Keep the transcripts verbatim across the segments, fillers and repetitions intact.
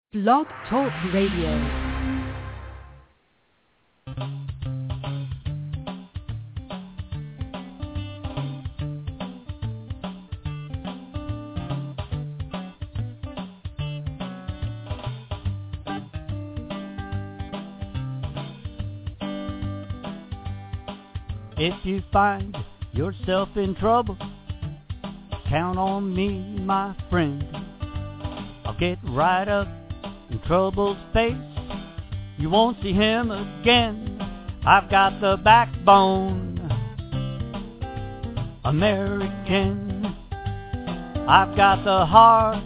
Blog Talk Radio. If you find yourself in trouble, count on me, my friend. I'll get right up in trouble's face. You won't see him again. I've got the backbone, American. I've got the heart,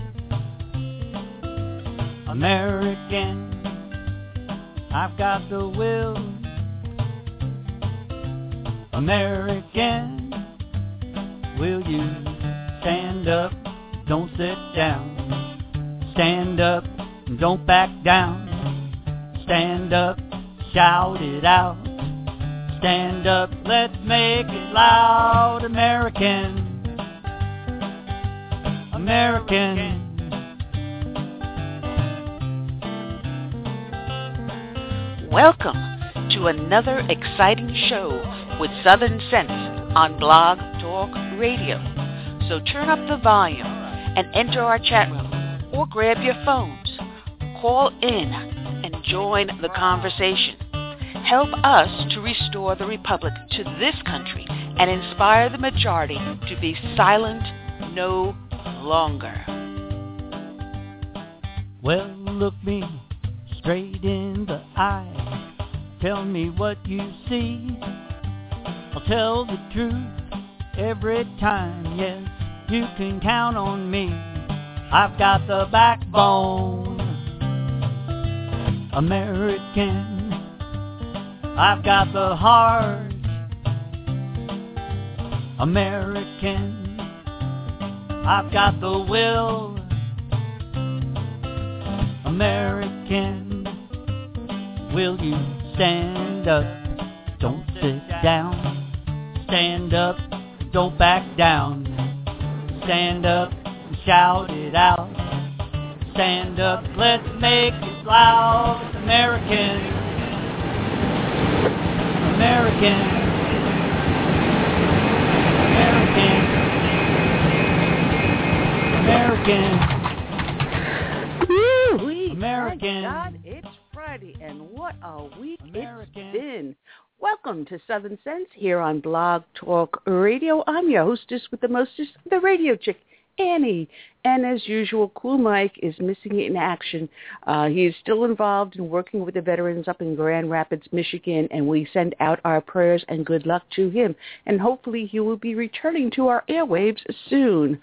American. I've got the will, American. Will you stand up, don't sit down. Stand up, don't back down. Stand up, shout it out. Stand up, let's make it loud. American, American. Welcome to another exciting show with Southern Sense on Blog Talk Radio. So turn up the volume and enter our chat room or grab your phones. Call in and join the conversation. Help us to restore the Republic to this country and inspire the majority to be silent no longer. Well, look me straight in the eye. Tell me what you see. I'll tell the truth every time. Yes, you can count on me. I've got the backbone, American. I've got the heart, American. I've got the will, American. Will you stand up, don't sit down. Stand up, don't back down. Stand up, shout it out. Stand up, let's make it loud. American, American, American, American. Woo-wee. American. Thank God it's Friday, and what a week American. It's been. Welcome to Southern Sense here on Blog Talk Radio. I'm your hostess with the mostest, the radio chick, Annie. And as usual, Cool Mike is missing in action. Uh, he is still involved in working with the veterans up in Grand Rapids, Michigan, and we send out our prayers and good luck to him. And hopefully he will be returning to our airwaves soon.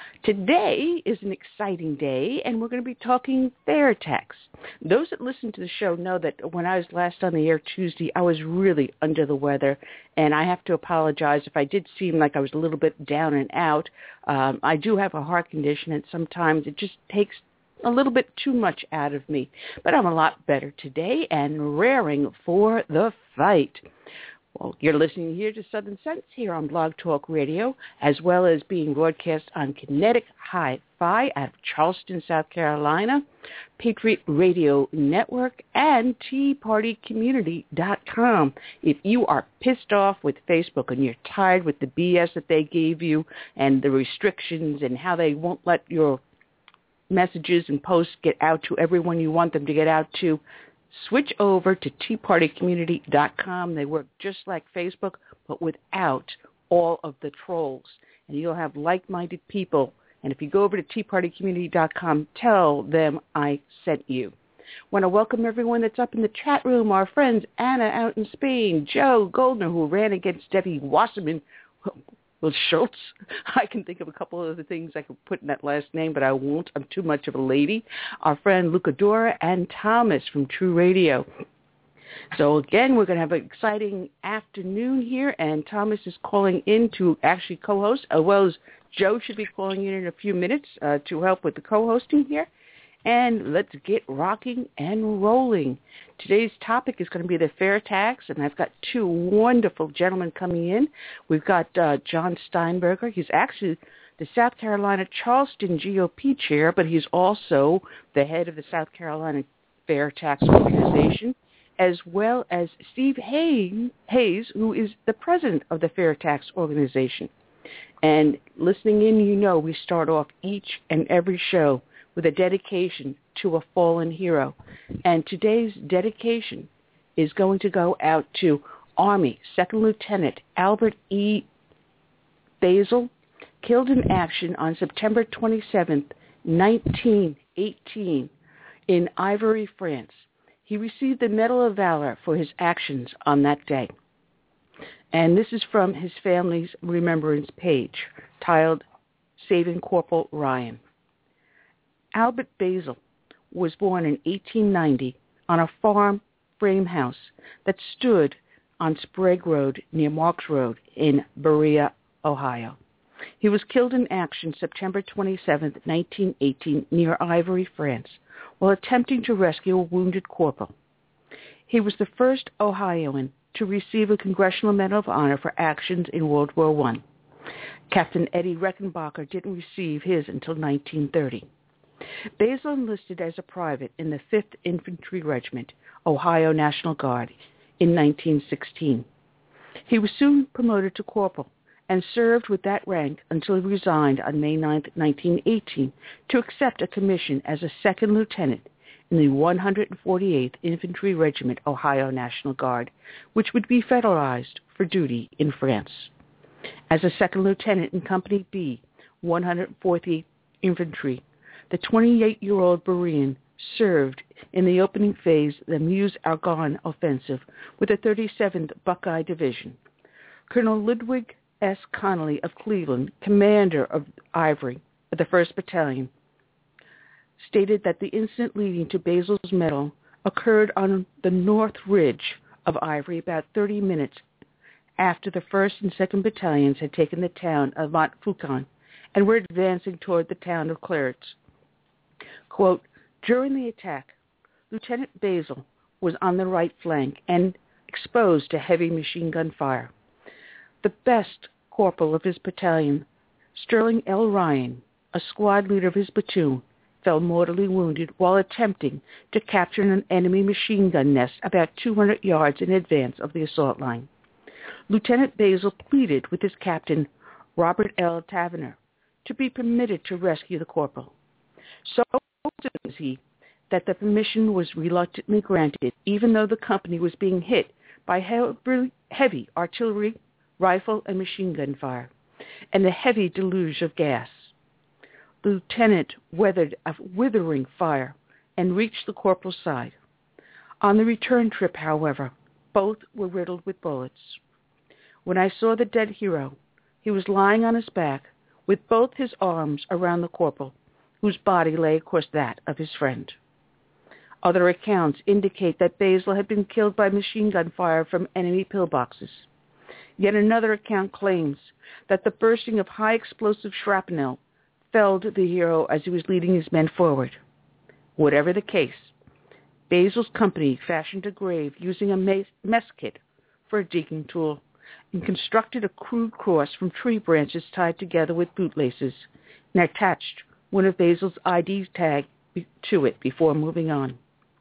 Today is an exciting day, and we're going to be talking fair tax. Those that listen to the show know that when I was last on the air Tuesday, I was really under the weather, and I have to apologize if I did seem like I was a little bit down and out. Um, I do have a heart condition, and sometimes it just takes a little bit too much out of me. But I'm a lot better today and raring for the fight. Well, you're listening here to Southern Sense here on Blog Talk Radio, as well as being broadcast on Kinetic Hi-Fi out of Charleston, South Carolina, Patriot Radio Network, and tea party community dot com. If you are pissed off with Facebook and you're tired with the B S that they gave you and the restrictions and how they won't let your messages and posts get out to everyone you want them to get out to, switch over to tea party community dot com. They work just like Facebook, but without all of the trolls. And you'll have like-minded people. And if you go over to tea party community dot com, tell them I sent you. Want to welcome everyone that's up in the chat room. Our friends Anna out in Spain, Joe Goldner, who ran against Debbie Wasserman, well, Schultz. I can think of a couple of other things I could put in that last name, but I won't. I'm too much of a lady. Our friend Lucadora and Thomas from True Radio. So again, we're going to have an exciting afternoon here, and Thomas is calling in to actually co-host, as well as Joe should be calling in in a few minutes uh, to help with the co-hosting here. And let's get rocking and rolling. Today's topic is going to be the fair tax, and I've got two wonderful gentlemen coming in. We've got uh, John Steinberger. He's actually the South Carolina Charleston G O P chair, but he's also the head of the South Carolina Fair Tax Organization, as well as Steve Hayes, who is the president of the Fair Tax Organization. And listening in, you know we start off each and every show with a dedication to a fallen hero. And today's dedication is going to go out to Army Second Lieutenant Albert E. Basile, killed in action on September twenty-seventh, nineteen eighteen, in Ivry, France. He received the Medal of Valor for his actions on that day. And this is from his family's remembrance page, titled Saving Corporal Ryan. Albert Basile was born in eighteen ninety on a farm frame house that stood on Sprague Road near Marks Road in Berea, Ohio. He was killed in action September twenty-seventh, nineteen eighteen, near Ivry, France, while attempting to rescue a wounded corporal. He was the first Ohioan to receive a Congressional Medal of Honor for actions in World War One. Captain Eddie Reckenbacher didn't receive his until nineteen thirty. Basile enlisted as a private in the fifth Infantry Regiment, Ohio National Guard, in nineteen sixteen. He was soon promoted to corporal and served with that rank until he resigned on May ninth, nineteen eighteen, to accept a commission as a second lieutenant in the one hundred forty-eighth Infantry Regiment, Ohio National Guard, which would be federalized for duty in France. As a second lieutenant in Company B, one hundred forty-eighth Infantry, the twenty-eight-year-old Berean served in the opening phase of the Meuse-Argonne offensive with the thirty-seventh Buckeye Division. Colonel Ludwig S. Connolly of Cleveland, commander of Ivry, of the first Battalion, stated that the incident leading to Basile's medal occurred on the north ridge of Ivry about thirty minutes after the first and second Battalions had taken the town of Montfaucon and were advancing toward the town of Clairette. Quote, during the attack, Lieutenant Basile was on the right flank and exposed to heavy machine gun fire. The best corporal of his battalion, Sterling L. Ryan, a squad leader of his platoon, fell mortally wounded while attempting to capture an enemy machine gun nest about two hundred yards in advance of the assault line. Lieutenant Basile pleaded with his captain, Robert L. Taverner, to be permitted to rescue the corporal. So was he that the permission was reluctantly granted, even though the company was being hit by heavy artillery, rifle, and machine gun fire, and the heavy deluge of gas. The lieutenant weathered a withering fire and reached the corporal's side. On the return trip, however, both were riddled with bullets. When I saw the dead hero, he was lying on his back with both his arms around the corporal, whose body lay across that of his friend. Other accounts indicate that Basile had been killed by machine gun fire from enemy pillboxes. Yet another account claims that the bursting of high explosive shrapnel felled the hero as he was leading his men forward. Whatever the case, Basile's company fashioned a grave using a mess kit for a digging tool and constructed a crude cross from tree branches tied together with bootlaces and attached one of Basile's I D tag to it before moving on.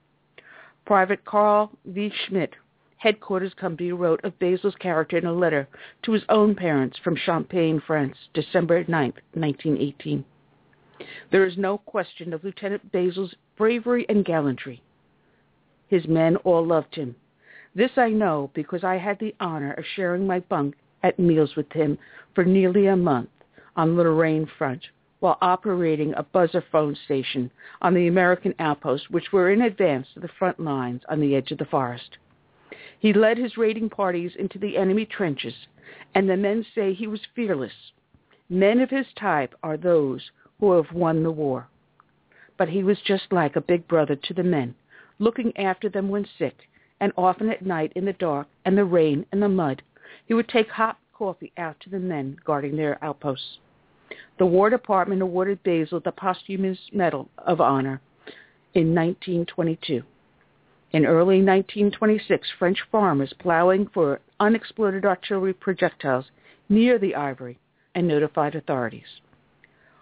Private Carl V. Schmidt, headquarters company, wrote of Basile's character in a letter to his own parents from Champagne, France, December ninth, nineteen eighteen. There is no question of Lieutenant Basile's bravery and gallantry. His men all loved him. This I know because I had the honor of sharing my bunk at meals with him for nearly a month on the Lorraine front, while operating a buzzer phone station on the American outposts, which were in advance to the front lines on the edge of the forest. He led his raiding parties into the enemy trenches, and the men say he was fearless. Men of his type are those who have won the war. But he was just like a big brother to the men, looking after them when sick, and often at night in the dark and the rain and the mud, he would take hot coffee out to the men guarding their outposts. The War Department awarded Basile the posthumous Medal of Honor in nineteen twenty-two. In early nineteen twenty-six, French farmers plowing for unexploded artillery projectiles near the Ivry and notified authorities.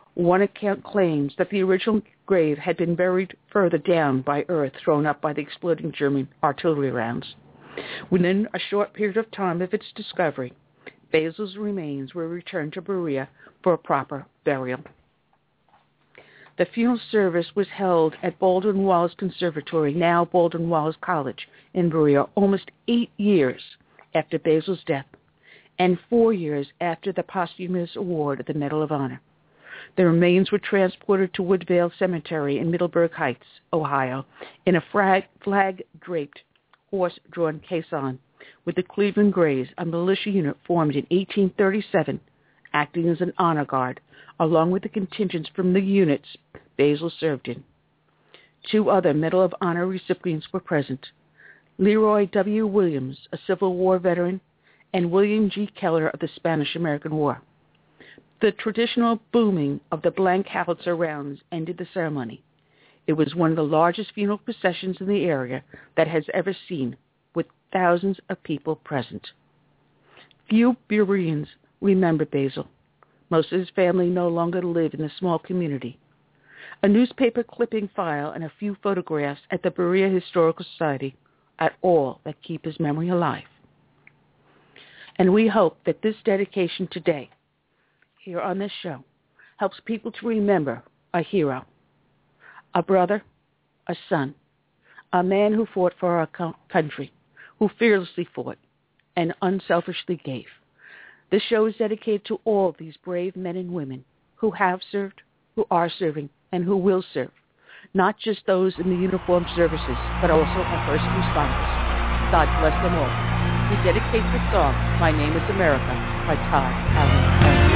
One account claims that the original grave had been buried further down by earth thrown up by the exploding German artillery rounds. Within a short period of time of its discovery, Basil's remains were returned to Berea for a proper burial. The funeral service was held at Baldwin Wallace Conservatory, now Baldwin Wallace College, in Berea, almost eight years after Basil's death, and four years after the posthumous award of the Medal of Honor. The remains were transported to Woodvale Cemetery in Middleburg Heights, Ohio, in a flag, flag-draped, horse-drawn caisson, with the Cleveland Greys, a militia unit formed in eighteen thirty-seven, acting as an honor guard, along with the contingents from the units Basil served in. Two other Medal of Honor recipients were present: Leroy W. Williams, a Civil War veteran, and William G. Keller of the Spanish-American War. The traditional booming of the blank howitzer rounds ended the ceremony. It was one of the largest funeral processions in the area that has ever seen, with thousands of people present. Few Bereans remember Basil. Most of his family no longer live in the small community. A newspaper clipping file and a few photographs at the Berea Historical Society are all that keep his memory alive. And we hope that this dedication today, here on this show, helps people to remember a hero, a brother, a son, a man who fought for our co- country, who fearlessly fought and unselfishly gave. This show is dedicated to all these brave men and women who have served, who are serving, and who will serve, not just those in the uniformed services, but also our first responders. God bless them all. We dedicate the song, My Name is America, by Todd Allen.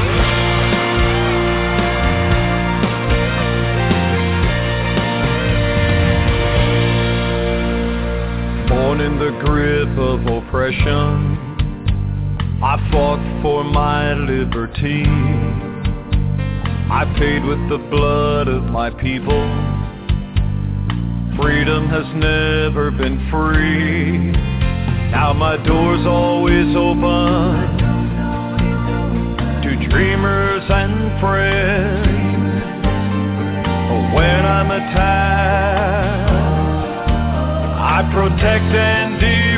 Born in the grip of oppression, I fought for my liberty. I paid with the blood of my people. Freedom has never been free. Now my door's always open to dreamers and friends. When I'm attacked, I protect and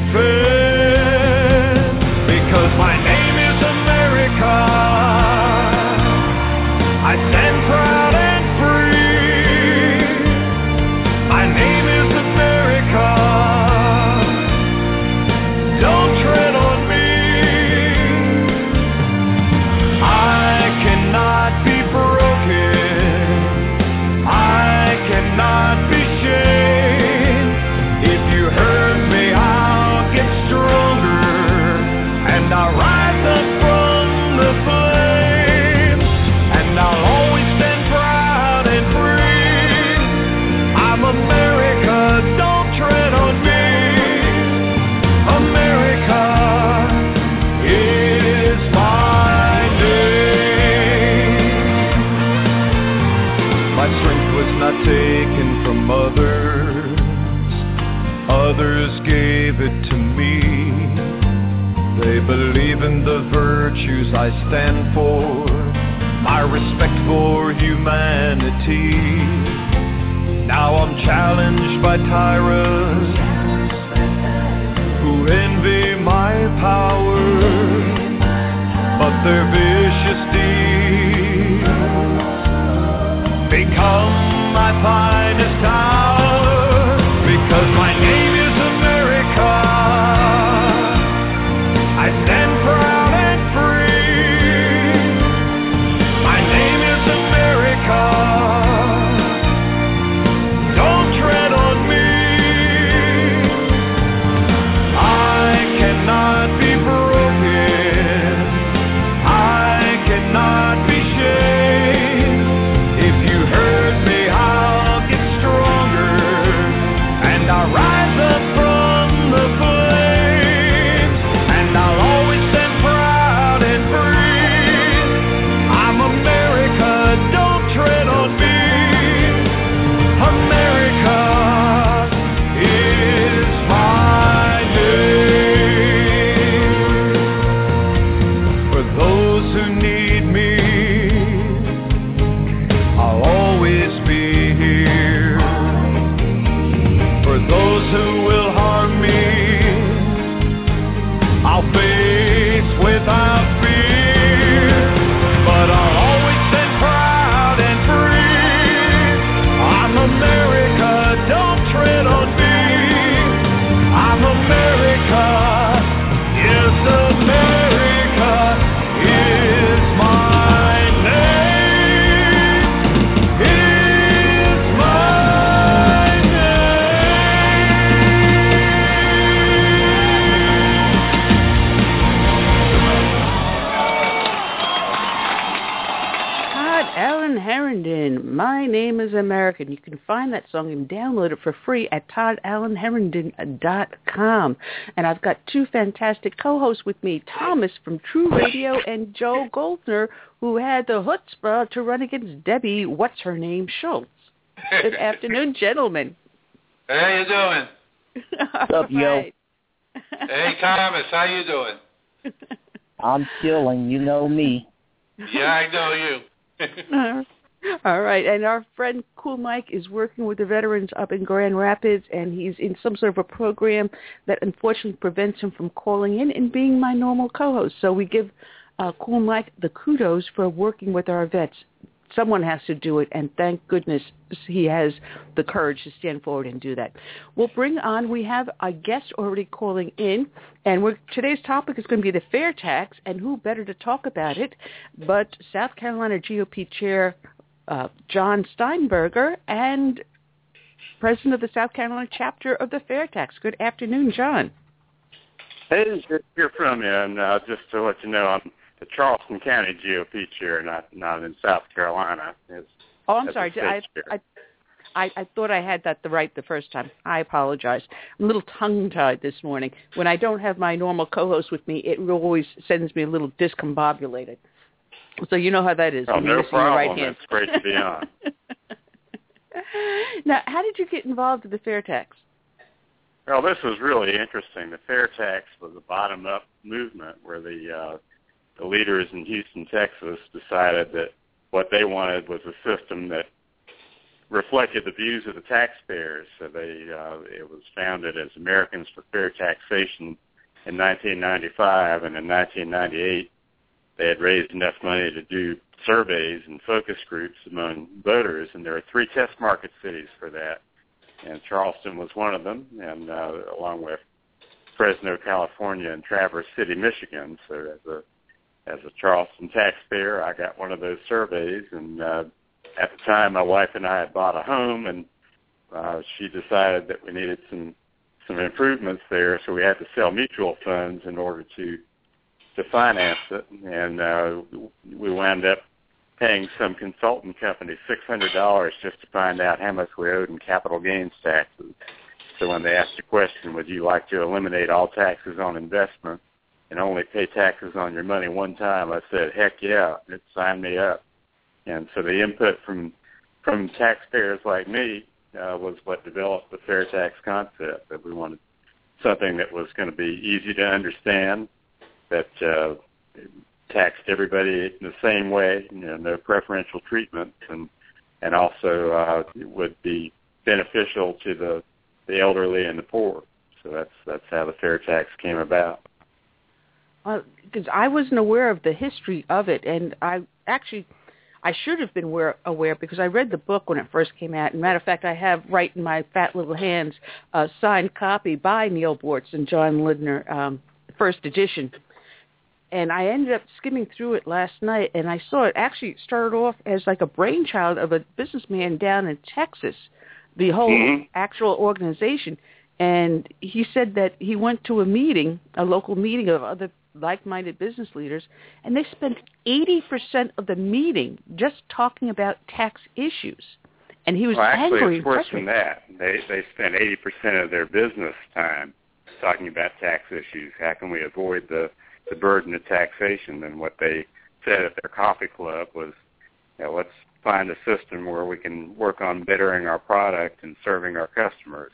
defend, because my name is America. I stand proud and free. My name is America. Don't tread on me. I cannot be broken. I cannot be shamed. If you hurt me, I'll get stronger, and I'll rise up from the flames, and I'll always stand proud and free. I'm America, don't tread on me. America is my name. My strength was not taken from others. Others gave it to me. They believe in the virtues I stand for, my respect for humanity. Now I'm challenged by tyrants who envy my power, but their vicious deeds become my finest hour, because my name is America. I stand proud and free. My name is America. Don't tread on me. I cannot be broken. I for those who will harm me. I'll face without fear, but I'll always stand proud and free. I'm America, don't tread on me. I'm America, yes, America is my name, is my Todd Allen Herndon, My Name is American. You can find that song and download it for free at todd allen herndon dot com. And I've got two fantastic co-hosts with me, Thomas from True Radio and Joe Goldner, who had the chutzpah to run against Debbie, what's her name, Schultz. Good afternoon, gentlemen. Hey, how you doing? What's up, yo? Right. Hey, Thomas, how you doing? I'm chilling, you know me. Yeah, I know you. All right, and our friend Cool Mike is working with the veterans up in Grand Rapids, and he's in some sort of a program that unfortunately prevents him from calling in and being my normal co-host. So we give uh, Cool Mike the kudos for working with our vets. Someone has to do it, and thank goodness he has the courage to stand forward and do that. We'll bring on, we have a guest already calling in, and we're, today's topic is going to be the fair tax, and who better to talk about it but South Carolina G O P Chair uh, John Steinberger and President of the South Carolina chapter of the fair tax. Good afternoon, John. Hey, good to hear from you, and uh, just to let you know, I'm the Charleston County G O P chair, not not in South Carolina. It's, oh, I'm sorry. I, I, I I thought I had that the right the first time. I apologize. I'm a little tongue-tied this morning. When I don't have my normal co-host with me, it always sends me a little discombobulated. So you know how that is. Oh, no problem. Right hand. It's great to be on. Now, how did you get involved in the fair tax? Well, this was really interesting. The fair tax was a bottom-up movement where the uh, the leaders in Houston, Texas, decided that what they wanted was a system that reflected the views of the taxpayers. So they uh, it was founded as Americans for Fair Taxation in nineteen ninety-five, and in nineteen ninety-eight they had raised enough money to do surveys and focus groups among voters, and there are three test market cities for that, and Charleston was one of them, and uh, along with Fresno, California, and Traverse City, Michigan. So as a As a Charleston taxpayer, I got one of those surveys, and uh, at the time, my wife and I had bought a home, and uh, she decided that we needed some some improvements there, so we had to sell mutual funds in order to to finance it, and uh, we wound up paying some consultant company six hundred dollars just to find out how much we owed in capital gains taxes. So when they asked the question, would you like to eliminate all taxes on investment and only pay taxes on your money one time, I said, heck yeah, it signed me up. And so the input from from taxpayers like me uh, was what developed the fair tax concept, that we wanted something that was going to be easy to understand, that uh, taxed everybody in the same way, you know, no preferential treatment, and and also uh, would be beneficial to the, the elderly and the poor. So that's that's how the fair tax came about. Because uh, I wasn't aware of the history of it, and I actually, I should have been aware, aware because I read the book when it first came out. And matter of fact, I have right in my fat little hands a signed copy by Neil Bortz and John Lindner, um, first edition. And I ended up skimming through it last night, and I saw it actually started off as like a brainchild of a businessman down in Texas, the whole mm-hmm. actual organization. And he said that he went to a meeting, a local meeting of other like-minded business leaders, and they spent eighty percent of the meeting just talking about tax issues. And he was well, actually, angry. It's worse than that. They they spent eighty percent of their business time talking about tax issues. How can we avoid the, the burden of taxation? And what they said at their coffee club was, you know, let's find a system where we can work on bettering our product and serving our customers.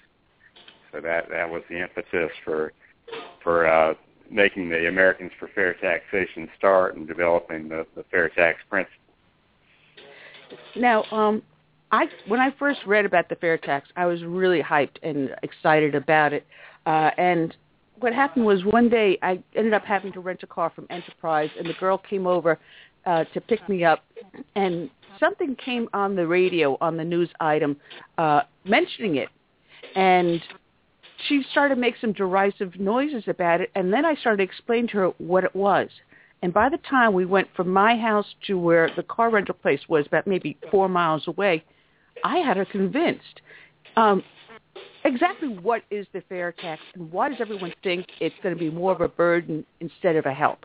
So that, that was the impetus for for uh, making the Americans for Fair Taxation start and developing the, the fair tax principle. Now, um, I when I first read about the fair tax, I was really hyped and excited about it. Uh, and what happened was one day I ended up having to rent a car from Enterprise, and the girl came over uh, to pick me up, and something came on the radio, on the news item, uh, mentioning it. And she started to make some derisive noises about it, and then I started to explain to her what it was. And by the time we went from my house to where the car rental place was, about maybe four miles away, I had her convinced. Um, exactly what is the fair tax, and why does everyone think it's going to be more of a burden instead of a help?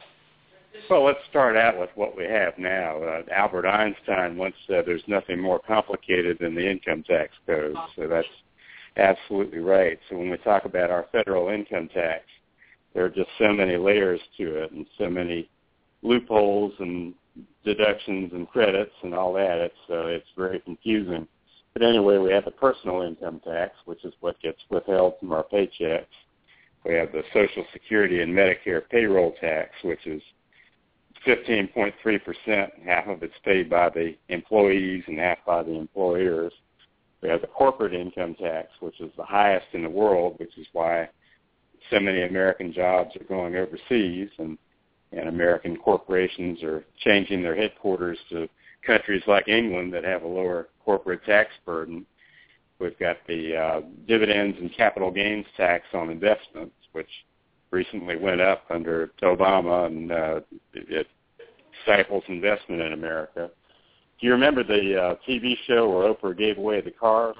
Well, let's start out with what we have now. Uh, Albert Einstein once said there's nothing more complicated than the income tax code, so that's absolutely right. So when we talk about our federal income tax, there are just so many layers to it and so many loopholes and deductions and credits and all that. It's uh, it's very confusing. But anyway, we have the personal income tax, which is what gets withheld from our paychecks. We have the Social Security and Medicare payroll tax, which is fifteen point three percent. Half of it's paid by the employees and half by the employers. We have the corporate income tax, which is the highest in the world, which is why so many American jobs are going overseas, and, and American corporations are changing their headquarters to countries like England that have a lower corporate tax burden. We've got the uh, dividends and capital gains tax on investments, which recently went up under Obama, and uh, it stifles investment in America. Do you remember the uh, T V show where Oprah gave away the car?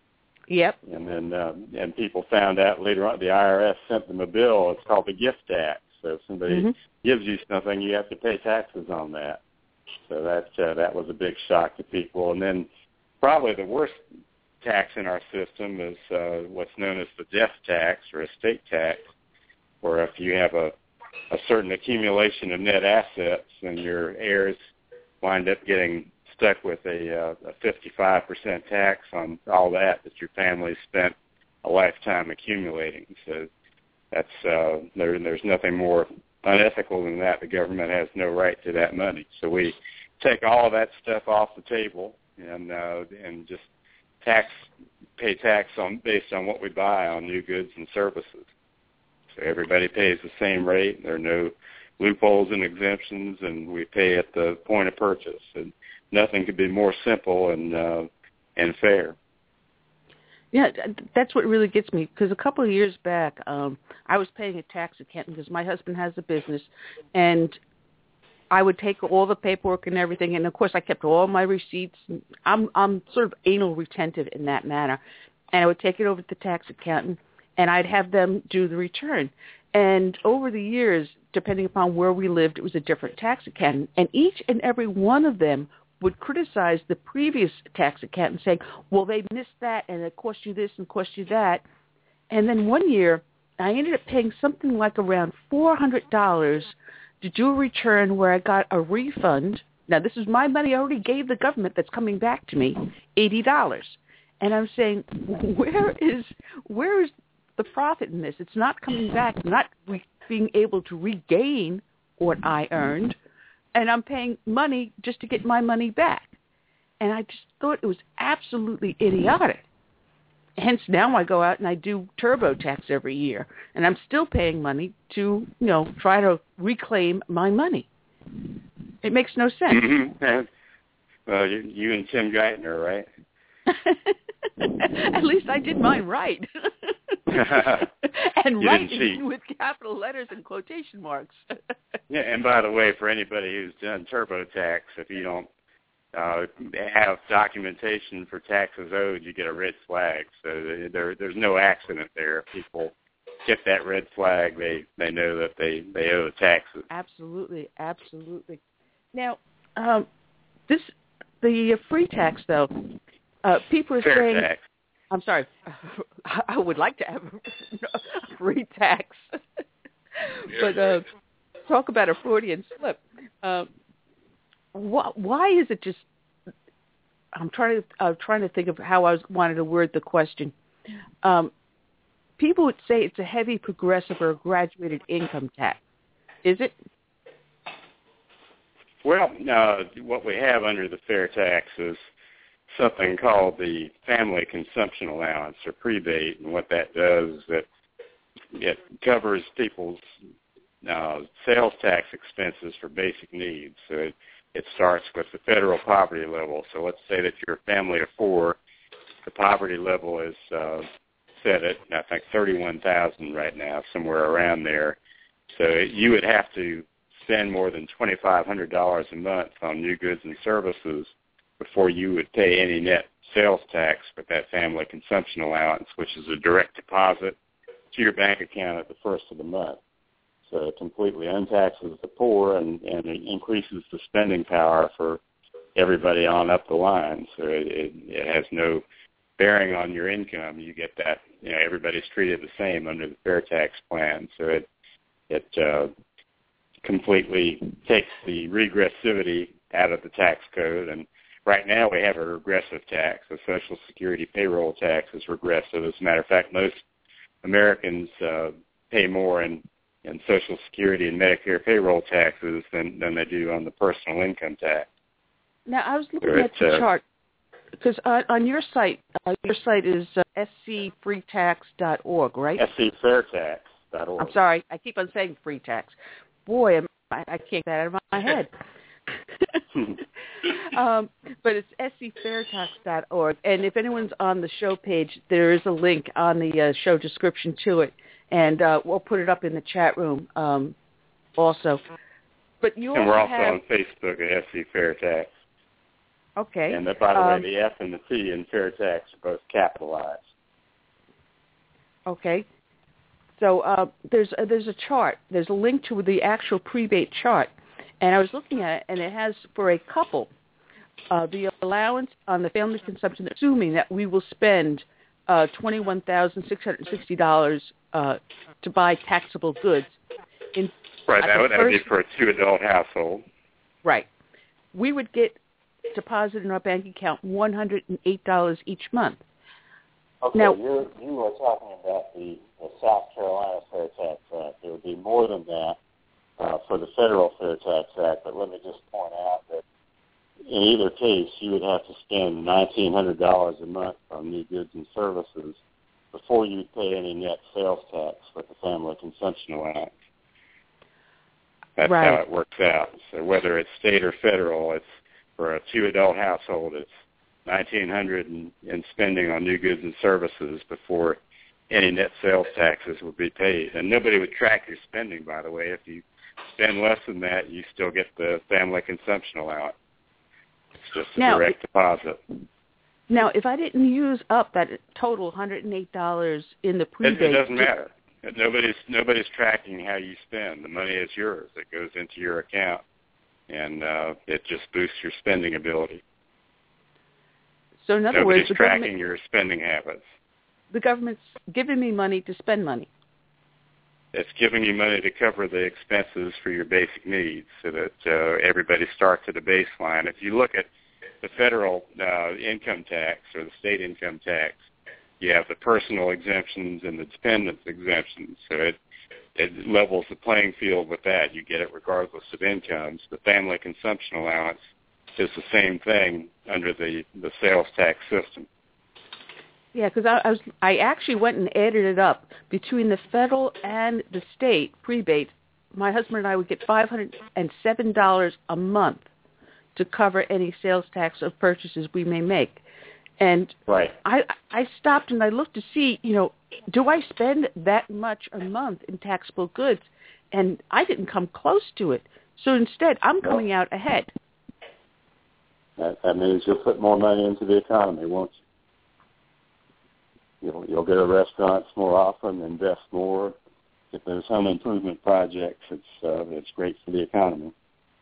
Yep. And then uh, and people found out later on the I R S sent them a bill. It's called the gift tax. So if somebody mm-hmm. gives you something, you have to pay taxes on that. So that uh, that was a big shock to people. And then probably the worst tax in our system is uh, what's known as the death tax or estate tax, where if you have a, a certain accumulation of net assets and your heirs wind up getting stuck with a, uh, a fifty-five percent tax on all that that your family spent a lifetime accumulating. So that's uh, there, there's nothing more unethical than that. The government has no right to that money. So we take all of that stuff off the table and uh, and just tax pay tax on based on what we buy on new goods and services. So everybody pays the same rate. There are no loopholes and exemptions, and we pay at the point of purchase. And nothing could be more simple and uh, and fair. Yeah, that's what really gets me, because a couple of years back, um, I was paying a tax accountant because my husband has a business, and I would take all the paperwork and everything, and of course I kept all my receipts. I'm I'm sort of anal retentive in that manner, and I would take it over to the tax accountant, and I'd have them do the return. And over the years, depending upon where we lived, it was a different tax accountant, and each and every one of them would criticize the previous tax accountant, saying, well, they missed that, and it cost you this and cost you that. And then one year, I ended up paying something like around four hundred dollars to do a return where I got a refund. Now, this is my money I already gave the government that's coming back to me, eighty dollars. And I'm saying, where is where is the profit in this? It's not coming back. I'm not re- being able to regain what I earned. And I'm paying money just to get my money back. And I just thought it was absolutely idiotic. Hence, now I go out and I do TurboTax every year. And I'm still paying money to, you know, try to reclaim my money. It makes no sense. Mm-hmm. Well, you, you and Tim Geithner, right? At least I did mine right. And you right with capital letters and quotation marks. Yeah, and by the way, for anybody who's done TurboTax, if you don't uh, have documentation for taxes owed, you get a red flag. So there, there's no accident there. If people get that red flag, they, they know that they, they owe the taxes. Absolutely, absolutely. Now, um, this the free tax, though, uh, people are Fair saying... tax. I'm sorry. I would like to have a free tax. But uh, talk about a Freudian slip. Uh, wh- why is it just... I'm trying to uh, trying to think of how I was, wanted to word the question. Um, people would say it's a heavy progressive or graduated income tax. Is it? Well, uh, what we have under the fair tax is something called the Family Consumption Allowance, or prebate, and what that does is that it covers people's uh, sales tax expenses for basic needs. So it, it starts with the federal poverty level. So let's say that you're a family of four. The poverty level is uh, set at, I think, thirty-one thousand right now, somewhere around there. So you would have to spend more than twenty-five hundred dollars a month on new goods and services before you would pay any net sales tax with that family consumption allowance, which is a direct deposit to your bank account at the first of the month. So it completely untaxes the poor and, and it increases the spending power for everybody on up the line. So it, it, it has no bearing on your income. You get that, you know, everybody's treated the same under the fair tax plan. So it, it uh, completely takes the regressivity out of the tax code. And right now we have a regressive tax. The Social Security payroll tax is regressive. As a matter of fact, most Americans uh, pay more in, in Social Security and Medicare payroll taxes than, than they do on the personal income tax. Now, I was looking so at the uh, chart, because uh, on your site, uh, your site is uh, s c free tax dot org, right? s c fair tax dot org. I'm sorry. I keep on saying free tax. Boy, I'm, I, I can't get that out of my head. um, but it's s c fair tax dot org. And if anyone's on the show page, there is a link on the uh, show description to it. And uh, we'll put it up in the chat room um, also. But you and we're also have... on Facebook at S C Fair Tax. Okay. And uh, by the um, way, the F and the T in fair tax are both capitalized. Okay. So uh, there's uh, there's a chart. There's a link to the actual prebate chart, and I was looking at it, and it has for a couple uh, the allowance on the family consumption, assuming that we will spend uh, twenty-one thousand six hundred sixty dollars uh, to buy taxable goods. In, right. That would, that would be first, for a two-adult household. Right. We would get deposited in our bank account one hundred eight dollars each month. Okay, now, you're, you are talking about the, the South Carolina Fair Tax Act. There would be more than that uh, for the Federal Fair Tax Act, but let me just point out that in either case, you would have to spend nineteen hundred dollars a month on new goods and services before you pay any net sales tax with the family consumption allowance. That's right. how it works out. So whether it's state or federal, it's for a two-adult household, it's nineteen hundred dollars in, in spending on new goods and services before any net sales taxes would be paid. And nobody would track your spending, by the way. If you spend less than that, you still get the family consumption allowance. It's just a now, direct deposit. Now, if I didn't use up that total one hundred eight dollars in the prebate... It, it doesn't matter. Nobody's, nobody's tracking how you spend. The money is yours. It goes into your account, and uh, it just boosts your spending ability. So in other Nobody's words, the tracking government, your spending habits. The government's giving me money to spend money. It's giving you money to cover the expenses for your basic needs so that uh, everybody starts at a baseline. If you look at the federal uh, income tax or the state income tax, you have the personal exemptions and the dependents exemptions. So it, it levels the playing field with that. You get it regardless of incomes. The family consumption allowance is the same thing under the, the sales tax system. Yeah, because I, I was I actually went and added it up between the federal and the state prebate. My husband and I would get five hundred seven dollars a month to cover any sales tax of purchases we may make. And right. I I stopped and I looked to see, you know, do I spend that much a month in taxable goods? And I didn't come close to it. So instead, I'm coming out ahead. That, that means you'll put more money into the economy, won't you? You'll, you'll go to restaurants more often, invest more. If there's home improvement projects, it's uh, it's great for the economy.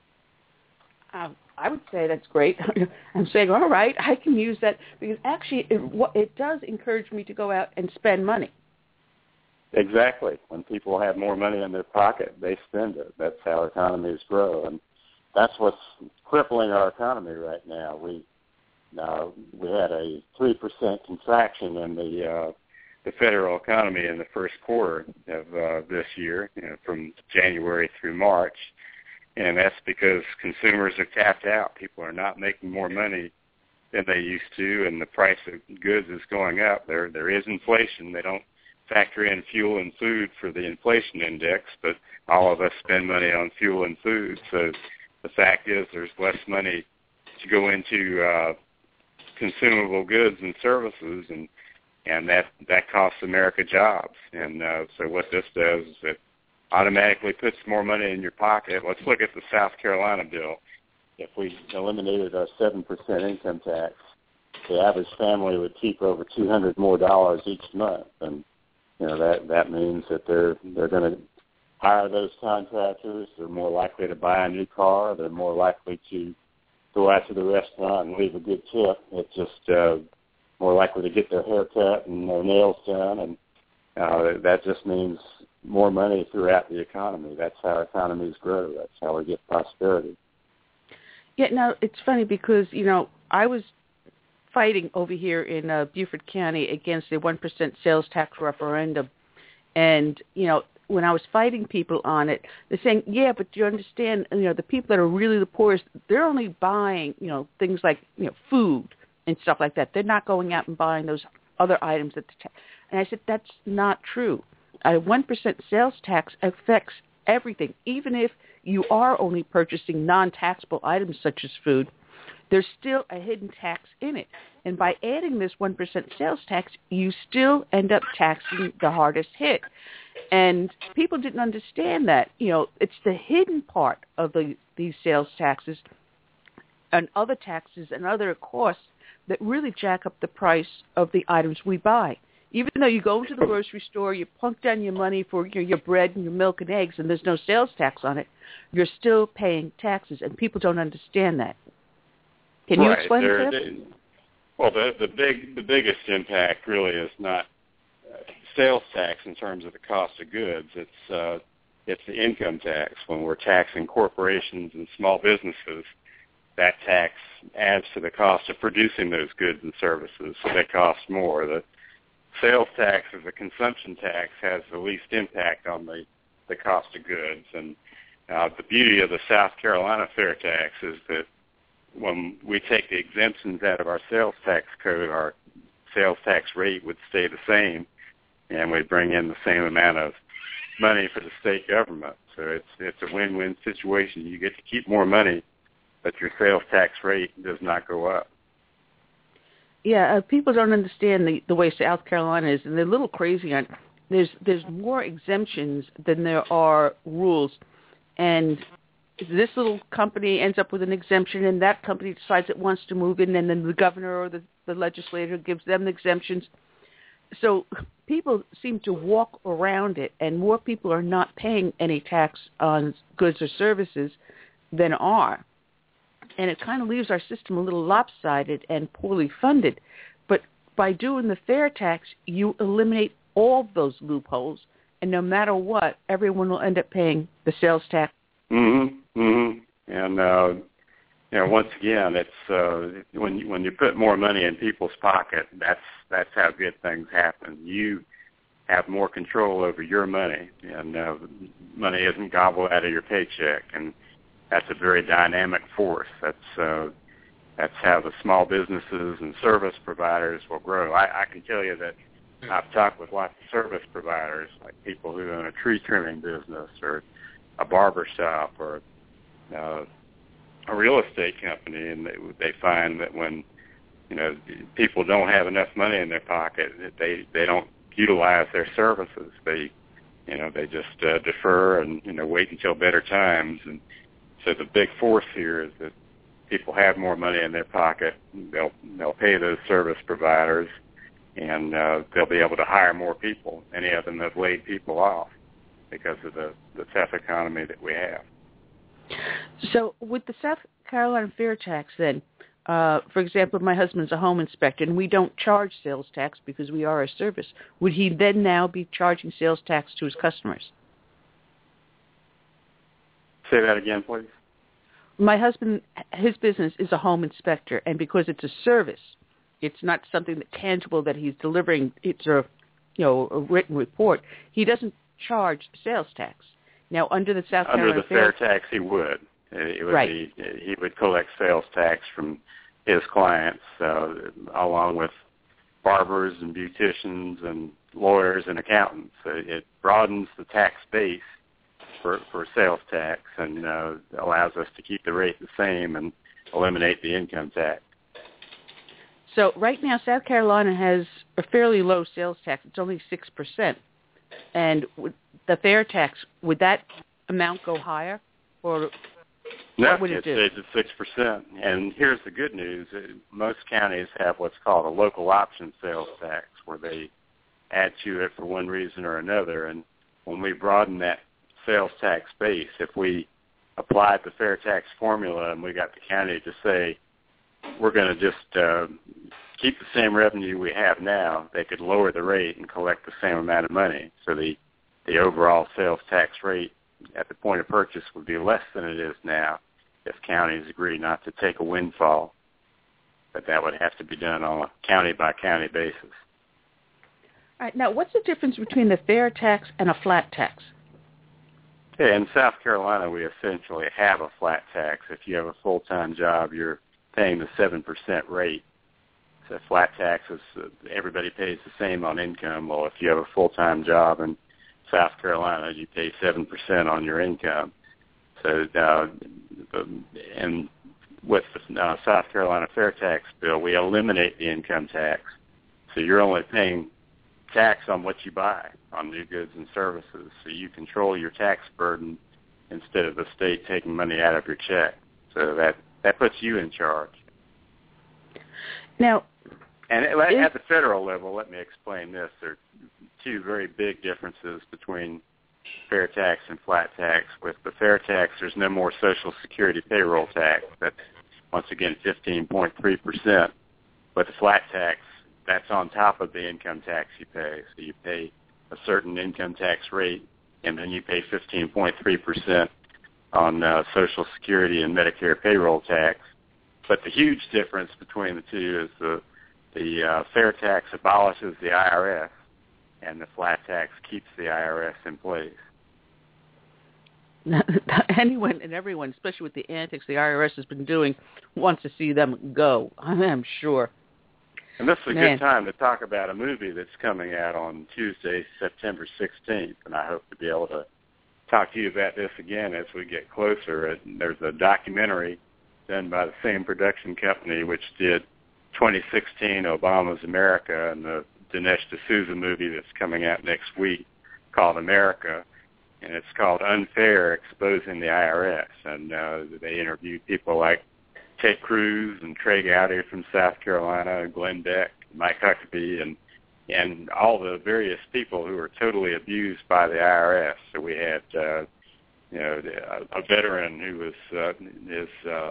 Um, I would say that's great. I'm saying, all right, I can use that because actually it, it does encourage me to go out and spend money. Exactly. When people have more money in their pocket, they spend it. That's how economies grow, and that's what's crippling our economy right now. We uh, we had a three percent contraction in the uh, the federal economy in the first quarter of uh, this year, you know, from January through March. And that's because consumers are tapped out. People are not making more money than they used to, and the price of goods is going up. There there is inflation. They don't factor in fuel and food for the inflation index, but all of us spend money on fuel and food. So the fact is there's less money to go into uh, consumable goods and services, and and that, that costs America jobs. And uh, so what this does is it automatically puts more money in your pocket. Let's look at the South Carolina bill. If we eliminated our seven percent income tax, the average family would keep over two hundred more dollars each month. And, you know, that, that means that they're, they're going to hire those contractors. They're more likely to buy a new car. They're more likely to go out to the restaurant and leave a good tip. It's just uh, more likely to get their hair cut and their nails done. And uh, that just means more money throughout the economy. That's how economies grow. That's how we get prosperity. Yeah, now, it's funny because, you know, I was fighting over here in uh, Beaufort County against the one percent sales tax referendum. And, you know, when I was fighting people on it, they're saying, yeah, but you understand, you know, the people that are really the poorest, they're only buying, you know, things like, you know, food and stuff like that. They're not going out and buying those other items at the ta-. And I said, that's not true. A one percent sales tax affects everything. Even if you are only purchasing non-taxable items such as food, there's still a hidden tax in it. And by adding this one percent sales tax, you still end up taxing the hardest hit. And people didn't understand that. You know, it's the hidden part of the, these sales taxes and other taxes and other costs that really jack up the price of the items we buy. Even though you go into the grocery store, you plunk down your money for your, your bread and your milk and eggs, and there's no sales tax on it, you're still paying taxes, and people don't understand that. Can you right. explain They're, it? They, well, the the big the biggest impact really is not uh, sales tax in terms of the cost of goods. It's uh, it's the income tax. When we're taxing corporations and small businesses, that tax adds to the cost of producing those goods and services, so they cost more. The sales tax as a consumption tax has the least impact on the, the cost of goods. And uh, the beauty of the South Carolina fair tax is that when we take the exemptions out of our sales tax code, our sales tax rate would stay the same, and we'd bring in the same amount of money for the state government. So it's it's a win-win situation. You get to keep more money, but your sales tax rate does not go up. Yeah, uh, people don't understand the, the way South Carolina is, and they're a little crazy on. There's there's more exemptions than there are rules, and this little company ends up with an exemption, and that company decides it wants to move in, and then the governor or the, the legislator gives them the exemptions. So people seem to walk around it, and more people are not paying any tax on goods or services than are. And it kind of leaves our system a little lopsided and poorly funded. But by doing the fair tax, you eliminate all of those loopholes, and no matter what, everyone will end up paying the sales tax. Mm-hmm. Mm-hmm. And, uh, you know, once again, it's uh, when, you, when you put more money in people's pocket, that's, that's how good things happen. You have more control over your money, and uh, money isn't gobbled out of your paycheck. And that's a very dynamic force. That's uh, that's how the small businesses and service providers will grow. I, I can tell you that I've talked with lots of service providers, like people who own a tree trimming business or a barber shop or uh, a real estate company, and they, they find that when you know people don't have enough money in their pocket, they they don't utilize their services. They you know they just uh, defer and you know wait until better times. And so the big force here is that people have more money in their pocket. They'll they'll pay those service providers, and uh, they'll be able to hire more people. Many of them have laid people off because of the, the tough economy that we have. So with the South Carolina fair tax then, uh, for example, my husband's a home inspector, and we don't charge sales tax because we are a service. Would he then now be charging sales tax to his customers? Say that again, please. My husband, his business is a home inspector, and because it's a service, it's not something that tangible that he's delivering. It's a, you know, a written report. He doesn't charge sales tax. Now, under the South Carolina under the fair tax, he would. It would right. be, he would collect sales tax from his clients, uh, along with barbers and beauticians and lawyers and accountants. It, it broadens the tax base for, for sales tax and uh, allows us to keep the rate the same and eliminate the income tax. So right now, South Carolina has a fairly low sales tax. It's only six percent. And the fair tax, would that amount go higher? Or no, what would it, it do? stays at six percent. And here's the good news. Most counties have what's called a local option sales tax, where they add to it for one reason or another. And when we broaden that sales tax base, if we applied the fair tax formula and we got the county to say, we're going to just uh, keep the same revenue we have now, they could lower the rate and collect the same amount of money. So the, the overall sales tax rate at the point of purchase would be less than it is now if counties agree not to take a windfall. But that would have to be done on a county-by-county basis. All right. Now, what's the difference between the fair tax and a flat tax? Okay, in South Carolina, we essentially have a flat tax. If you have a full-time job, you're paying the seven percent rate. So flat taxes, uh, everybody pays the same on income. Well, if you have a full-time job in South Carolina, you pay seven percent on your income. So, uh, and with the uh, South Carolina Fair Tax Bill, we eliminate the income tax. So you're only paying tax on what you buy, on new goods and services. So you control your tax burden instead of the state taking money out of your check. So that, that puts you in charge. Now, and at, at the federal level, let me explain this. There are two very big differences between fair tax and flat tax. With the fair tax, there's no more Social Security payroll tax. That's, once again, fifteen point three percent. With the flat tax, that's on top of the income tax you pay. So you pay a certain income tax rate, and then you pay fifteen point three percent on uh, Social Security and Medicare payroll tax. But the huge difference between the two is the the uh, fair tax abolishes the I R S, and the flat tax keeps the I R S in place. Anyone and everyone, especially with the antics the I R S has been doing, wants to see them go. I'm sure. And this is a Man. good time to talk about a movie that's coming out on Tuesday, September sixteenth, and I hope to be able to talk to you about this again as we get closer. There's a documentary done by the same production company which did twenty sixteen Obama's America, and the Dinesh D'Souza movie that's coming out next week called America, and it's called Unfair, Exposing the I R S. And uh, they interviewed people like Ted Cruz and Trey Gowdy from South Carolina, Glenn Beck, Mike Huckabee, and and all the various people who were totally abused by the I R S. So we had, uh, you know, a, a veteran who was uh, his uh,